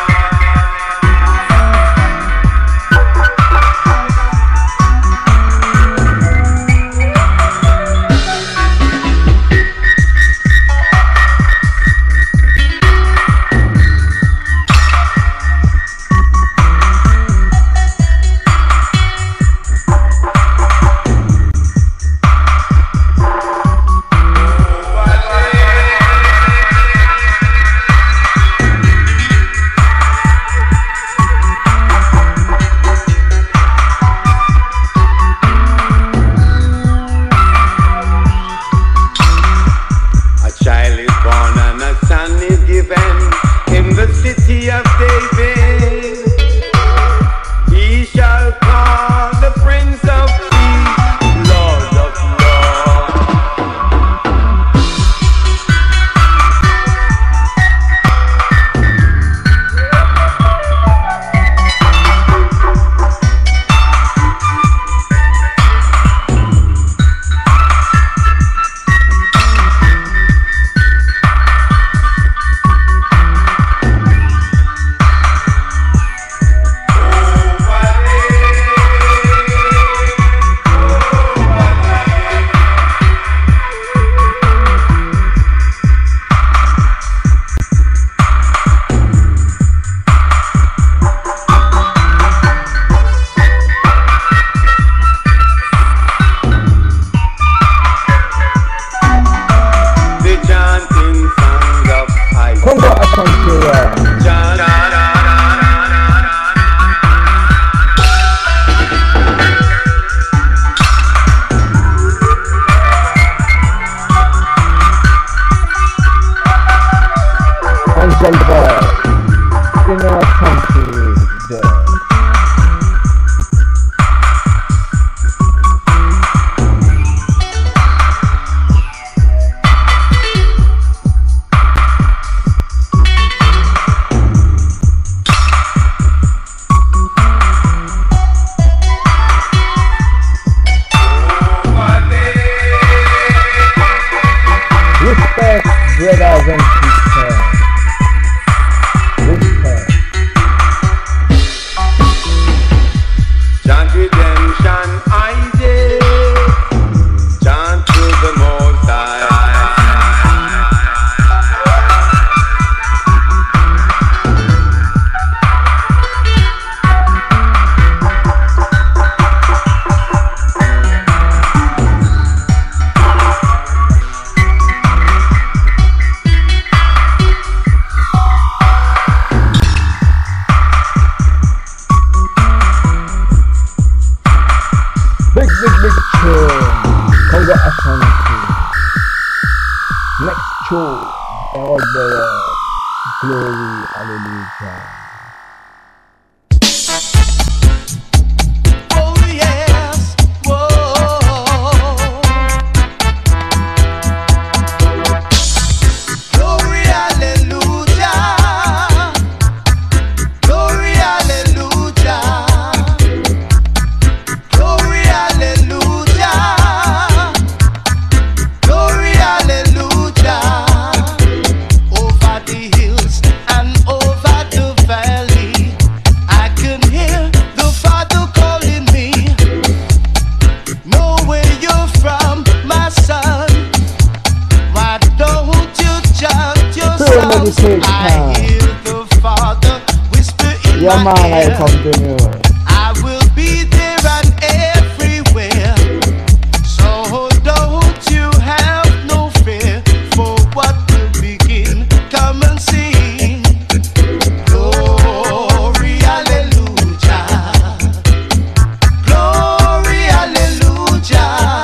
S5: A child is born and a son is given in the city of David. He shall call the Prince of Peace, Lord of Lords. The chanting songs of Isaac.
S1: Congo Ashanti Road. Angel Boy. Singer Country Day. Respect, brothers and sisters. Respect.
S5: Chant redemption, Isaac. Chant to the Most High.
S1: Big tune. Congo Ashanti. Next tune. All the glory. Hallelujah.
S10: Oh yes, whoa. Glory, hallelujah. Glory, hallelujah. Glory, hallelujah. Glory, hallelujah. Over the hills and over the valley, I can hear the Father calling me. Know where you're from, my son. Why don't you chant your
S1: Pure
S10: songs?
S1: meditation
S10: I
S1: time.
S10: hear the Father whisper in
S1: Yeah,
S10: my
S1: man, I
S10: ear.
S1: come to you.
S10: I will be there and everywhere. So don't you have no fear for what will begin. Come and sing. Glory, hallelujah. Glory, hallelujah.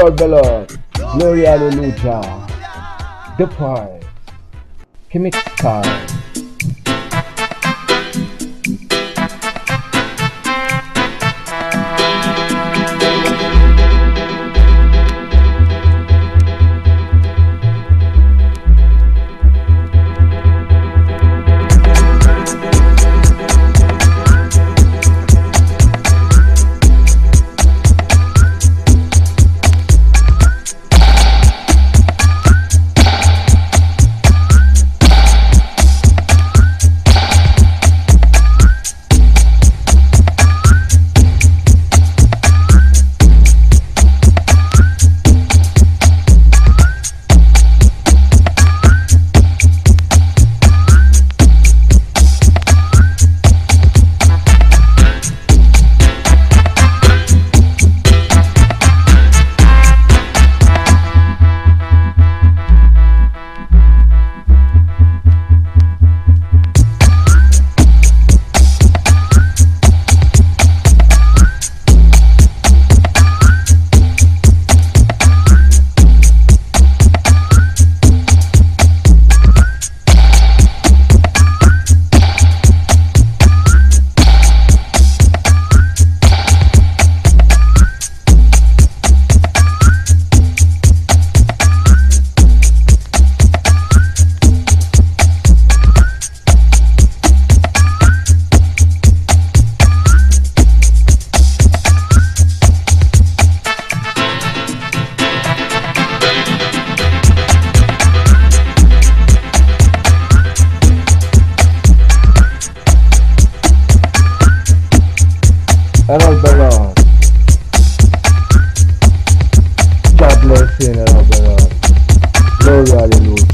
S1: Lord the Lord, glory hallelujah. The prize, chemical. Lord the Lord. God bless you, Lord the Lord. Glory hallelujah.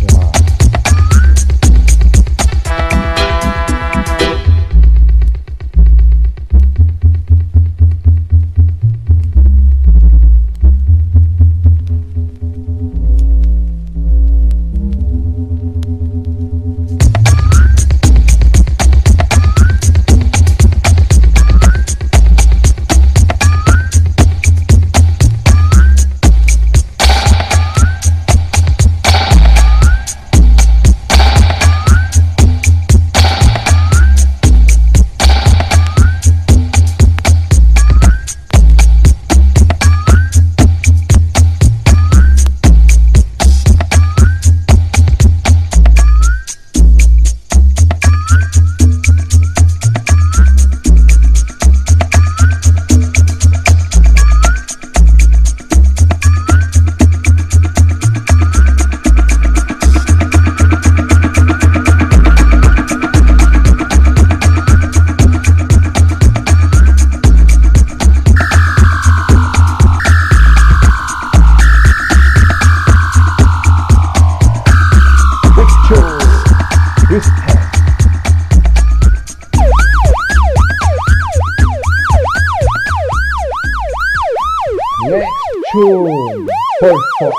S1: Tune, perfect.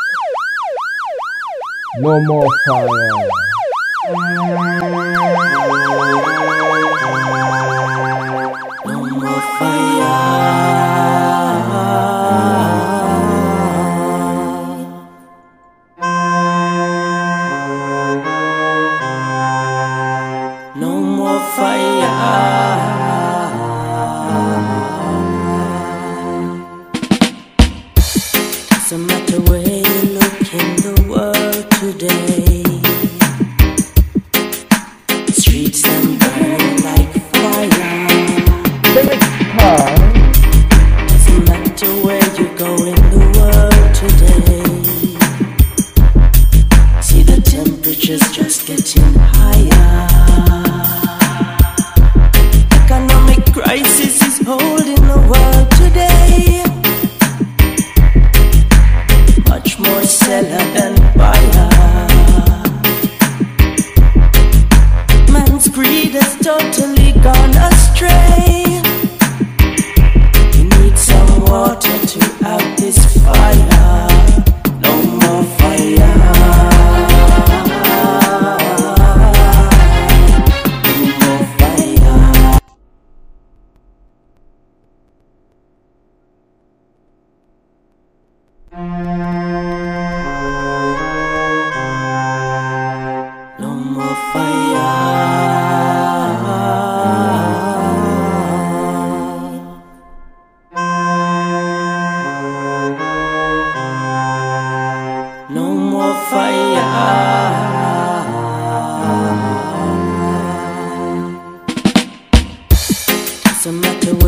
S1: No more fire.
S9: No more fire. No more fire. Doesn't matter where you look in the world today,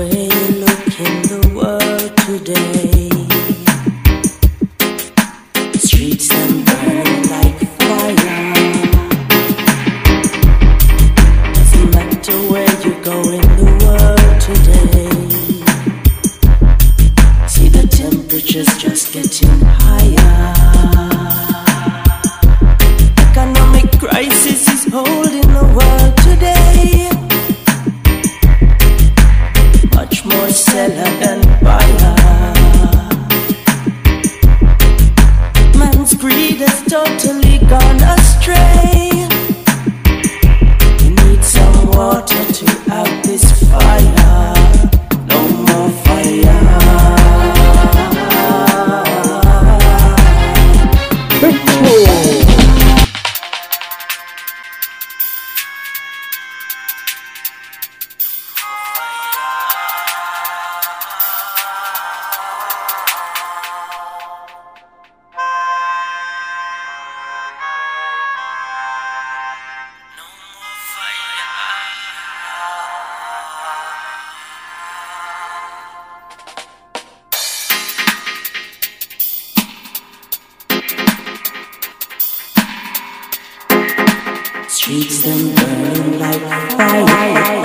S11: way you look in the world today. Streets and burning like fire. Doesn't matter where you go in the world today. See the temperature's just getting higher. Economic crisis is holding the world today. Much more seller than buyer. Man's greed has totally gone astray. We need some water to out this fire. No more fire. Streets them burning like fire.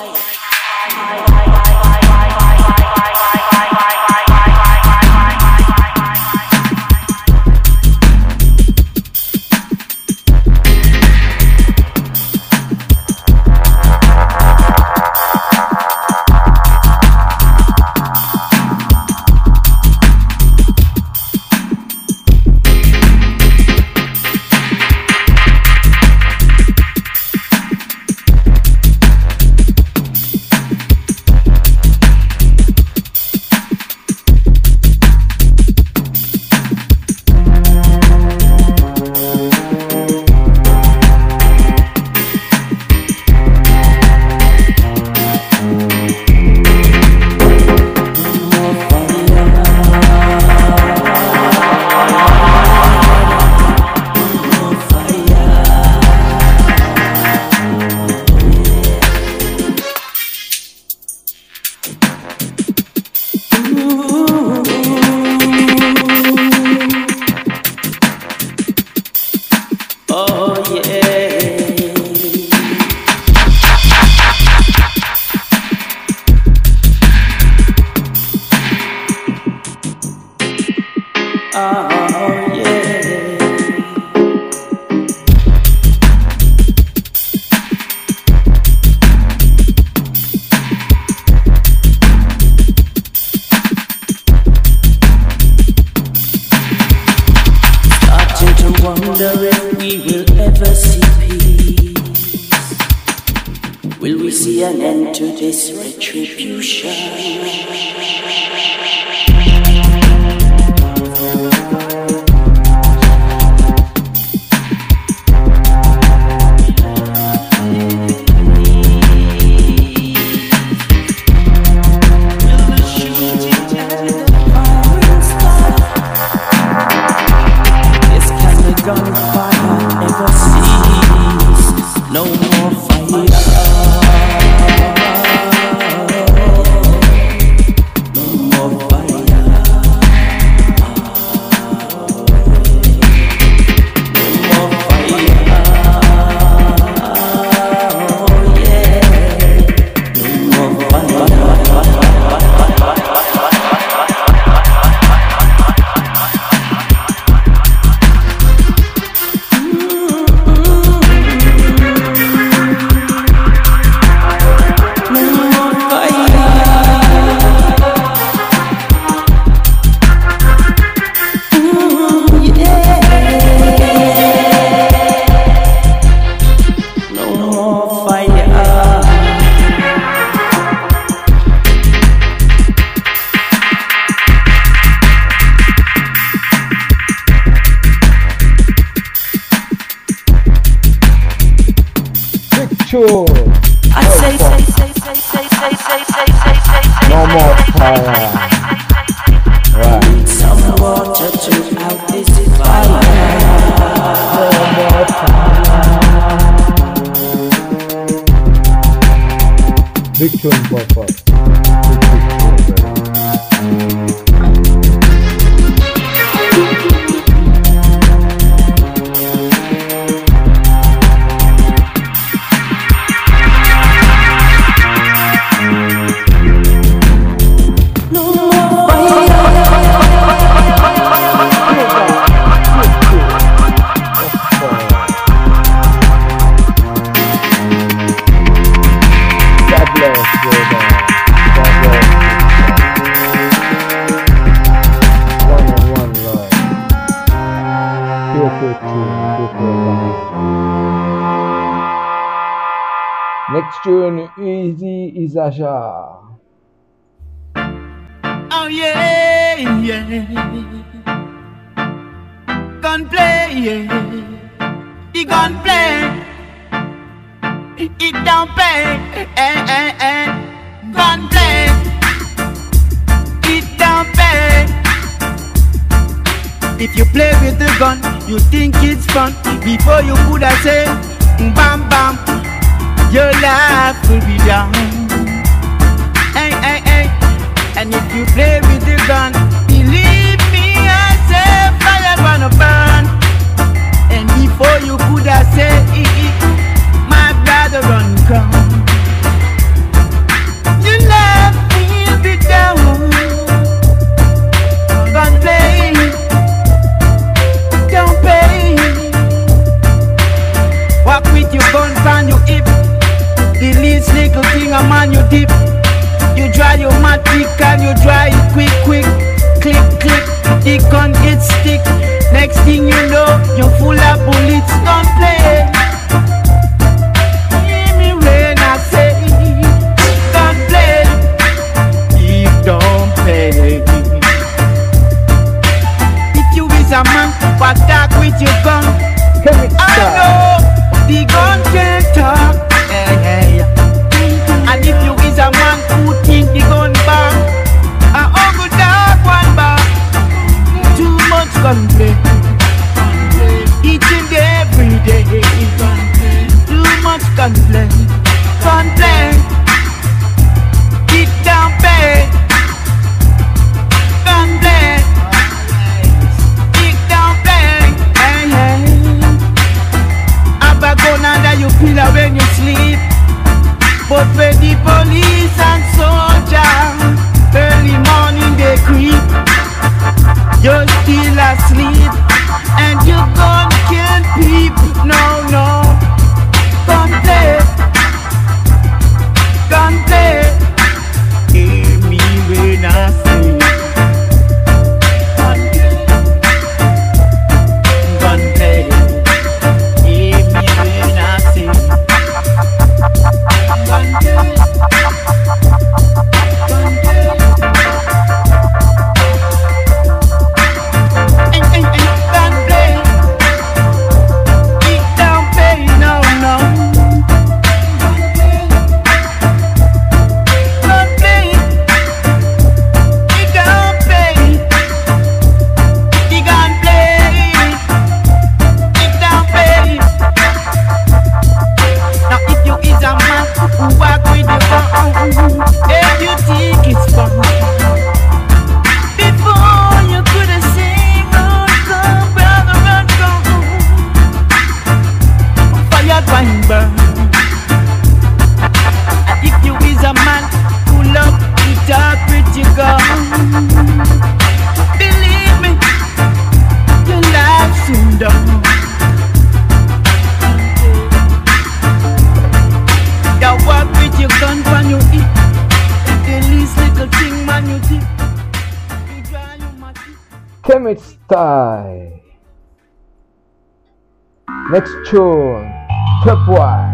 S11: Will we see an end to this retribution? This kind of gunfire never cease. No more fire.
S1: I say, no more fire. Right.
S11: Some water to out this fire.
S1: No more fire. Big tune, Papa. Next tune, Easy Isaja.
S10: Oh yeah, yeah. Gunplay, yeah. The gunplay. It don't play. Gunplay. It don't play. If you play with the gun, you think it's fun. Before you could have said, bam bam, your life will be down. And if you play with the gun, believe me, I say fire gonna burn. And before you could have said my brother run come, your life will be down. Gunplay, don't pay. Walk with your gun on your hip. The least little thing a man you dip. You dry your matic and you dry it quick. Click, click, the gun gets stick. Next thing you know, you're full of bullets. Don't play. Hear me when I say, don't play. You don't pay. If you is a man, attack with your gun. I know the gun can talk. And if you is a man who think the gun back, a uncle dog one back. Too much gunplay, each and every day. Too much gunplay, it don't pay. Gunplay, it don't pay. Have a gun under your pillow when you sleep. But when the police and soldiers early morning they creep, you're still asleep and you gon' kill people. No, gunplay. Hear me when I say gunplay. Hear me when I say gunplay. If you think it's fun, before you could have seen run, come, brother, run, come. Fire going burn. And if you is a man who love to talk with your gun, believe me, your life soon done. You walk with your gun when you eat. The least little thing man you dip. You dry your matic.
S1: Kemet Style. Next tune, Top White.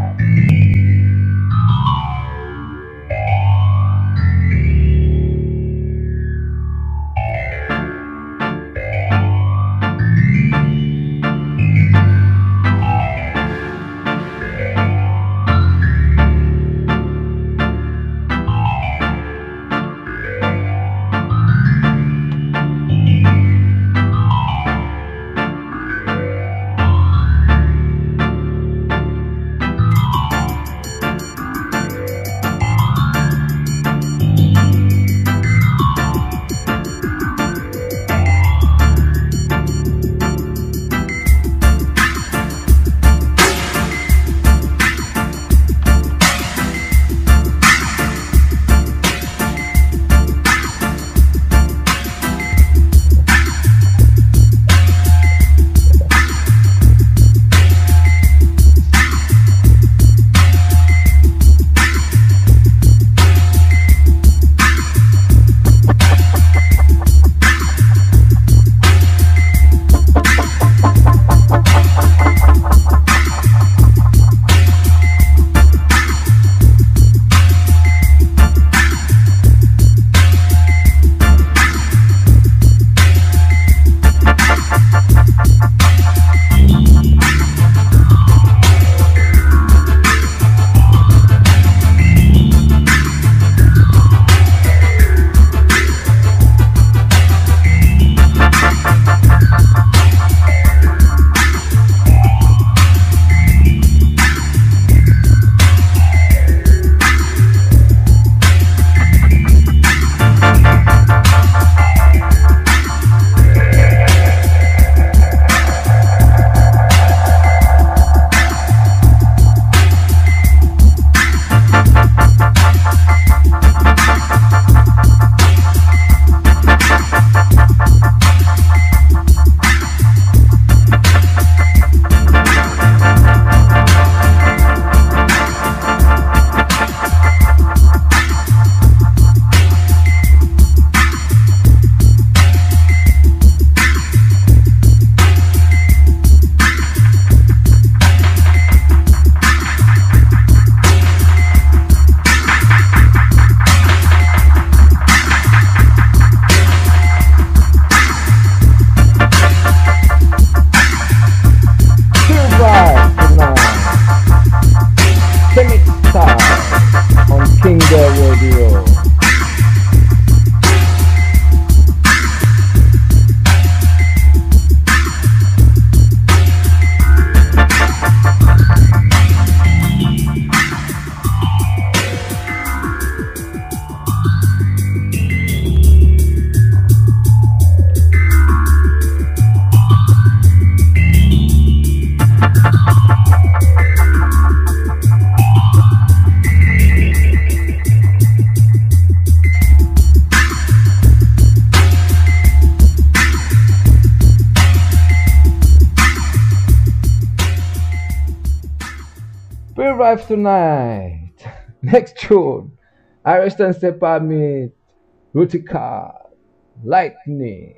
S1: arrive tonight. Next tune. Irish and Stepper meet Rutica Lightning.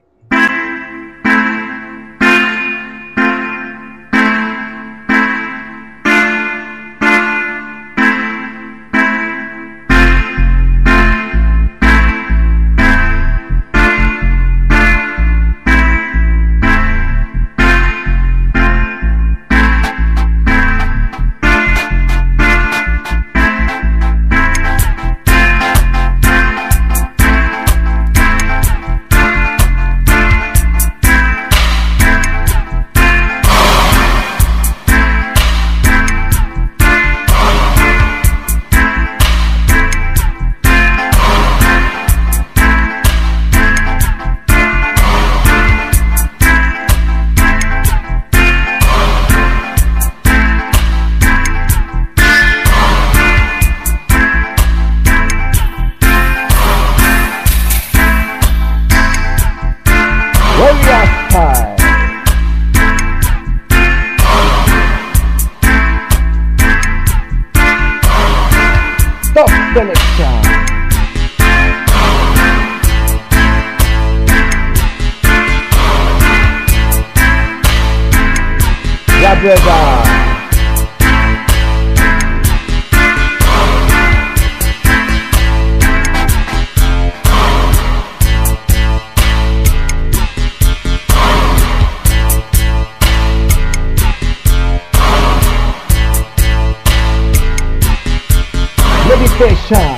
S1: Meditation.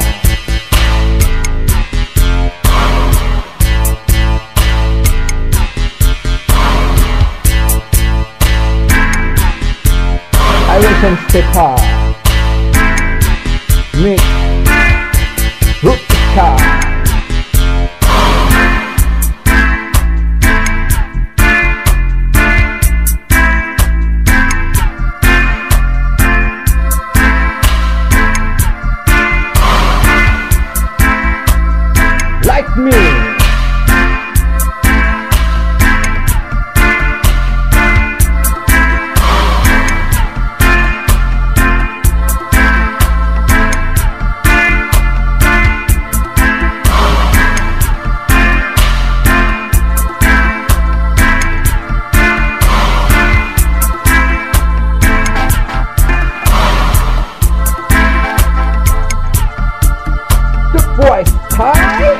S1: Irish and Stepper meet Rutica. Like me. The voice high.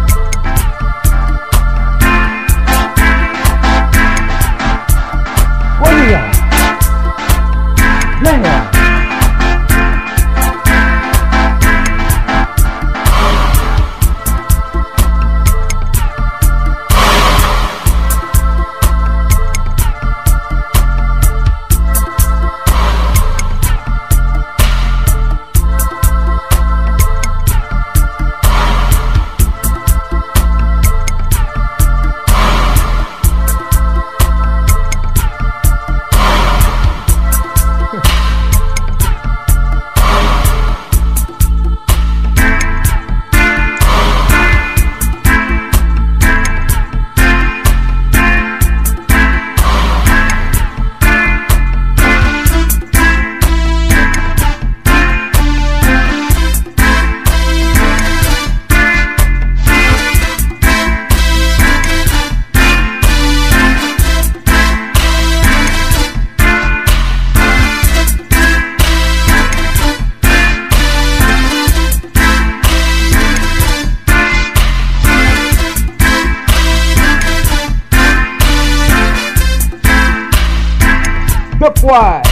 S1: Stepwise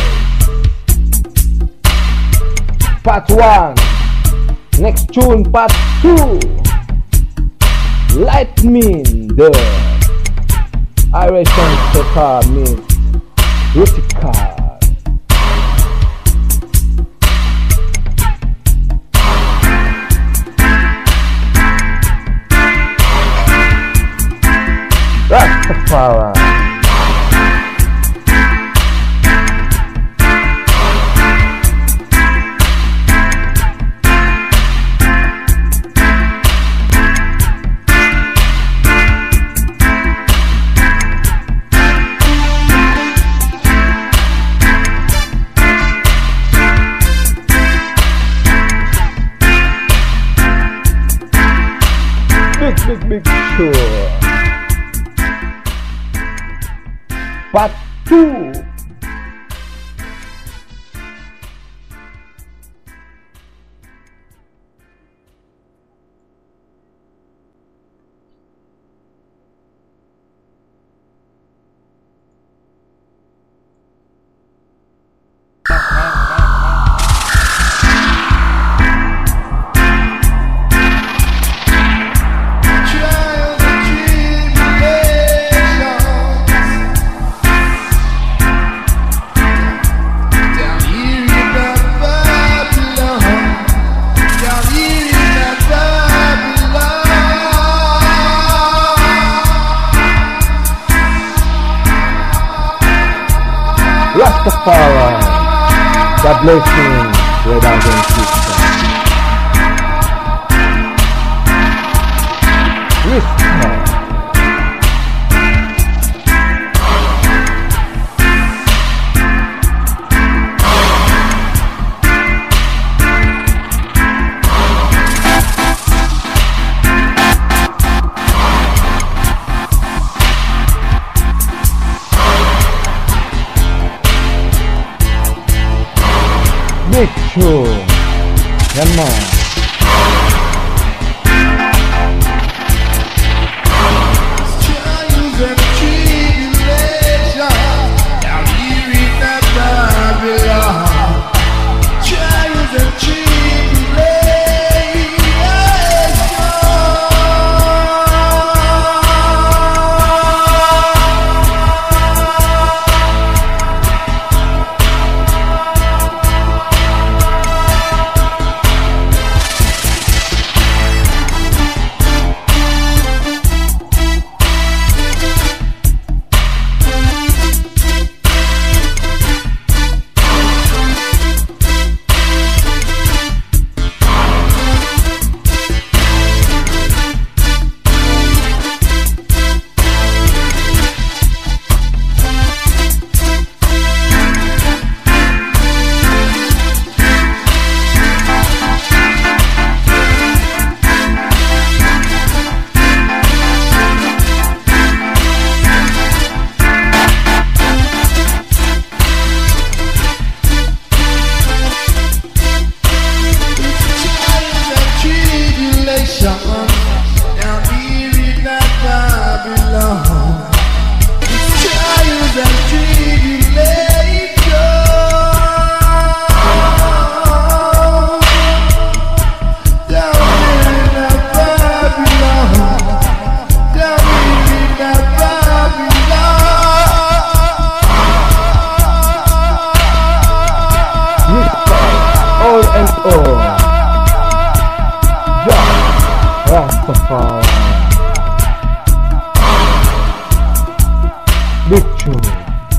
S1: Part 1. Next tune Part 2. Lightning the Irish and Stepper meet Rutica. Rastafari. Big Sure. Part 2. Rastafari, God bless you, brothers and sisters. Respect. Big Sure. Come on.
S10: Trials and tribulations down here in that Babylon. Trials and
S1: Rastafari. Big tune.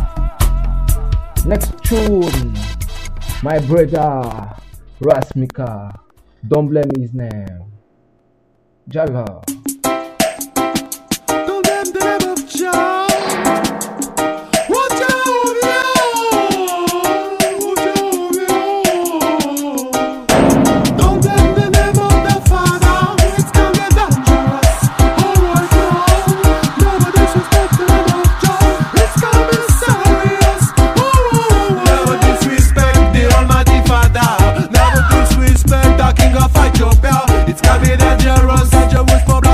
S1: Next tune, my brother Rasmika. Don't blame his name. Jagger.
S10: don't blame the name of Jah. Watch out, don't blame the name of the Father. It's gonna get dangerous. Alright now, never disrespect the name of Jah. It's gonna be serious. Never disrespect the Almighty Father. Never disrespect the King of Ethiopia. It's gonna be dangerous. Dangerous for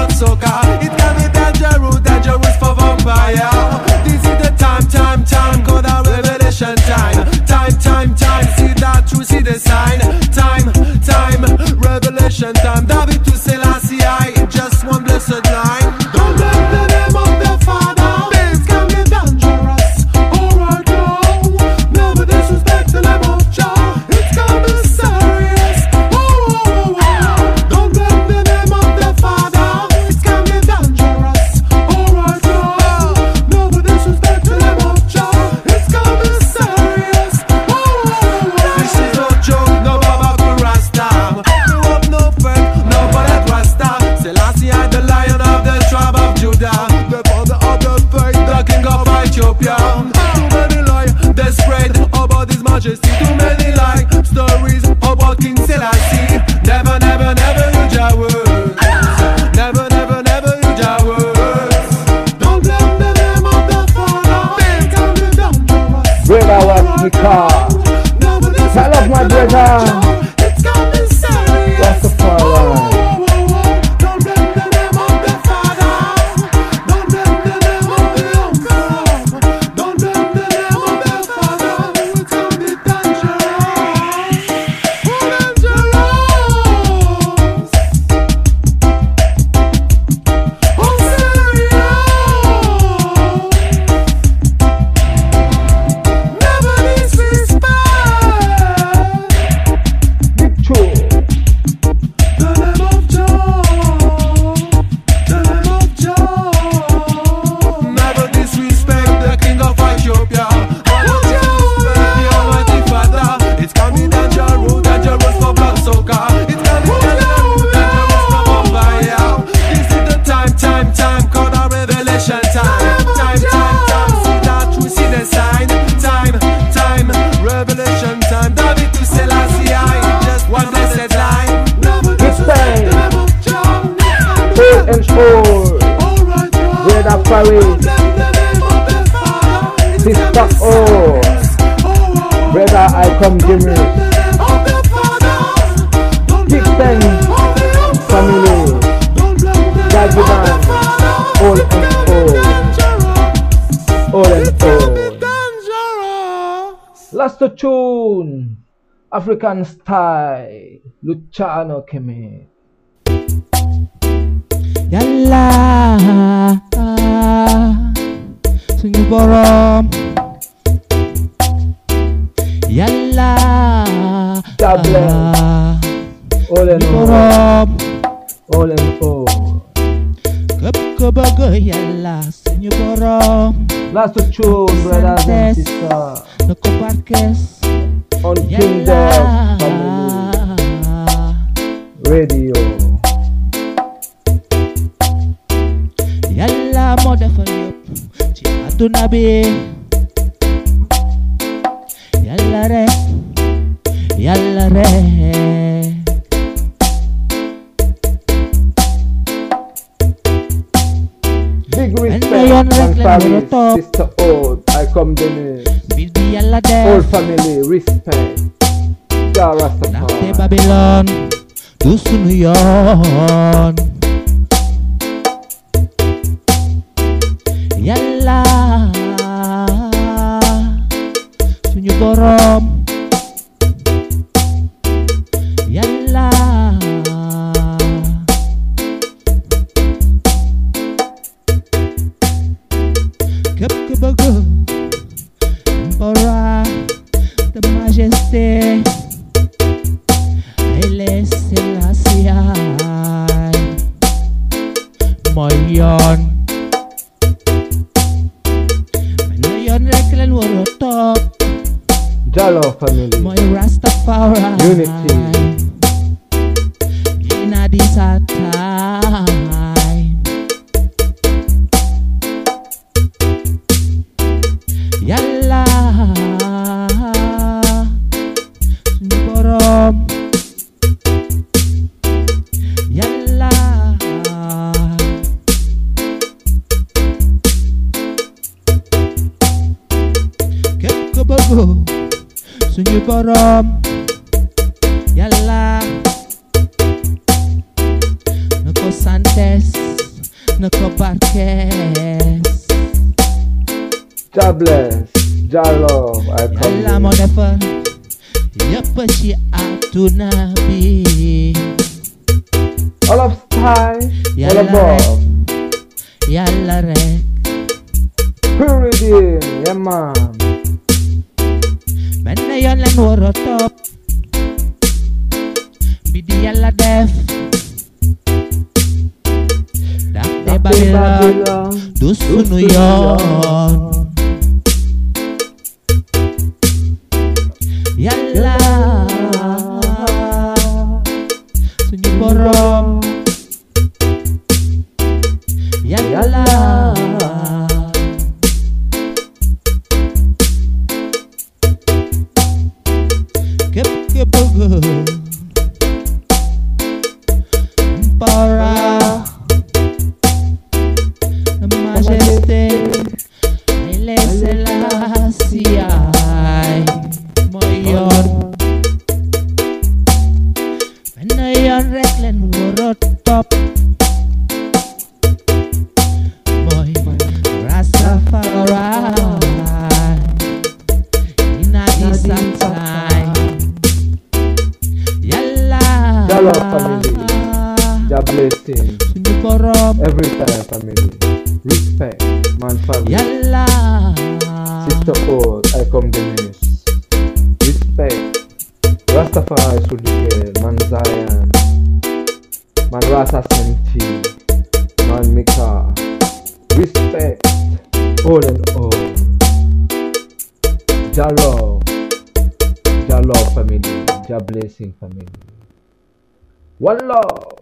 S1: Africa. I love my brother.
S10: It's gonna be serious.
S1: Rastafari.
S10: Don't blame the name of the father. Don't blame the name of the uncle. Don't blame the name of the father. It's gonna be dangerous. Oh, serious. Never disrespect.
S1: Big True.
S10: The name of Jah, the name of Jah. Never disrespect the King of Ethiopia. Never disrespect the Almighty Father. It's coming dangerous for black soca. It's coming dangerous for Bombaya. This is the time, called a revelation time. Time, see that we see the sign. Time, revelation time. David to Selassie, just one blessed line.
S1: Respect. Full and full. Brother Farid. Sister O. Brother I come Jimmy. Big thanks. Family. Jagiban. All and all. All and all. Last tune. African style. Luciano Keme.
S12: Yalla Sunyi borom Yalla
S1: God bless. All and all. All and all.
S12: Kep yalla Sunyi borom
S1: Last tune, brothers and sisters.
S12: Nako Parkes
S1: On Kingdom Family Radio.
S12: Yalla mother for you Chimatu nabi Yalla re
S1: Big respect and Paris, Sister Old, I come Dennis. All family, respect. Jah Rastafari.
S12: Babylon Dusunu yon Yalla Sunyi borom Yalla Kep kebago Emperor the Majesty Haile Selassie Moyon Reklan waro top
S1: Jalo family.
S12: Moy Rastafari
S1: Unity.
S12: Inna this time Yalla Sunyi borom Yalla Kep kebago Sunyi borom Yalla Nako Santes Nako Parkes
S1: Jah bless. Jah love, I come
S12: Yalla motherfucker Yapa shi atu nabi
S1: all of style, all
S12: Yalla
S1: above.
S12: Yalla rek
S1: Purity, yeah man.
S12: Mena yon lan waro top Bidi yalla def Dafte Babylon Dusunu yon Yalla Sunyi borom Yalla Kep kebago Emperor the Majesty Haile Selassie Borom.
S1: Every time, family. Respect, man, family.
S12: Yalla.
S1: Sister Paul, I come the news. Respect. Rastafari Sudike, man Zion. Man Rasa Senti. Man Mika. Respect. All and all. Jah love family. Jah blessing family. One love.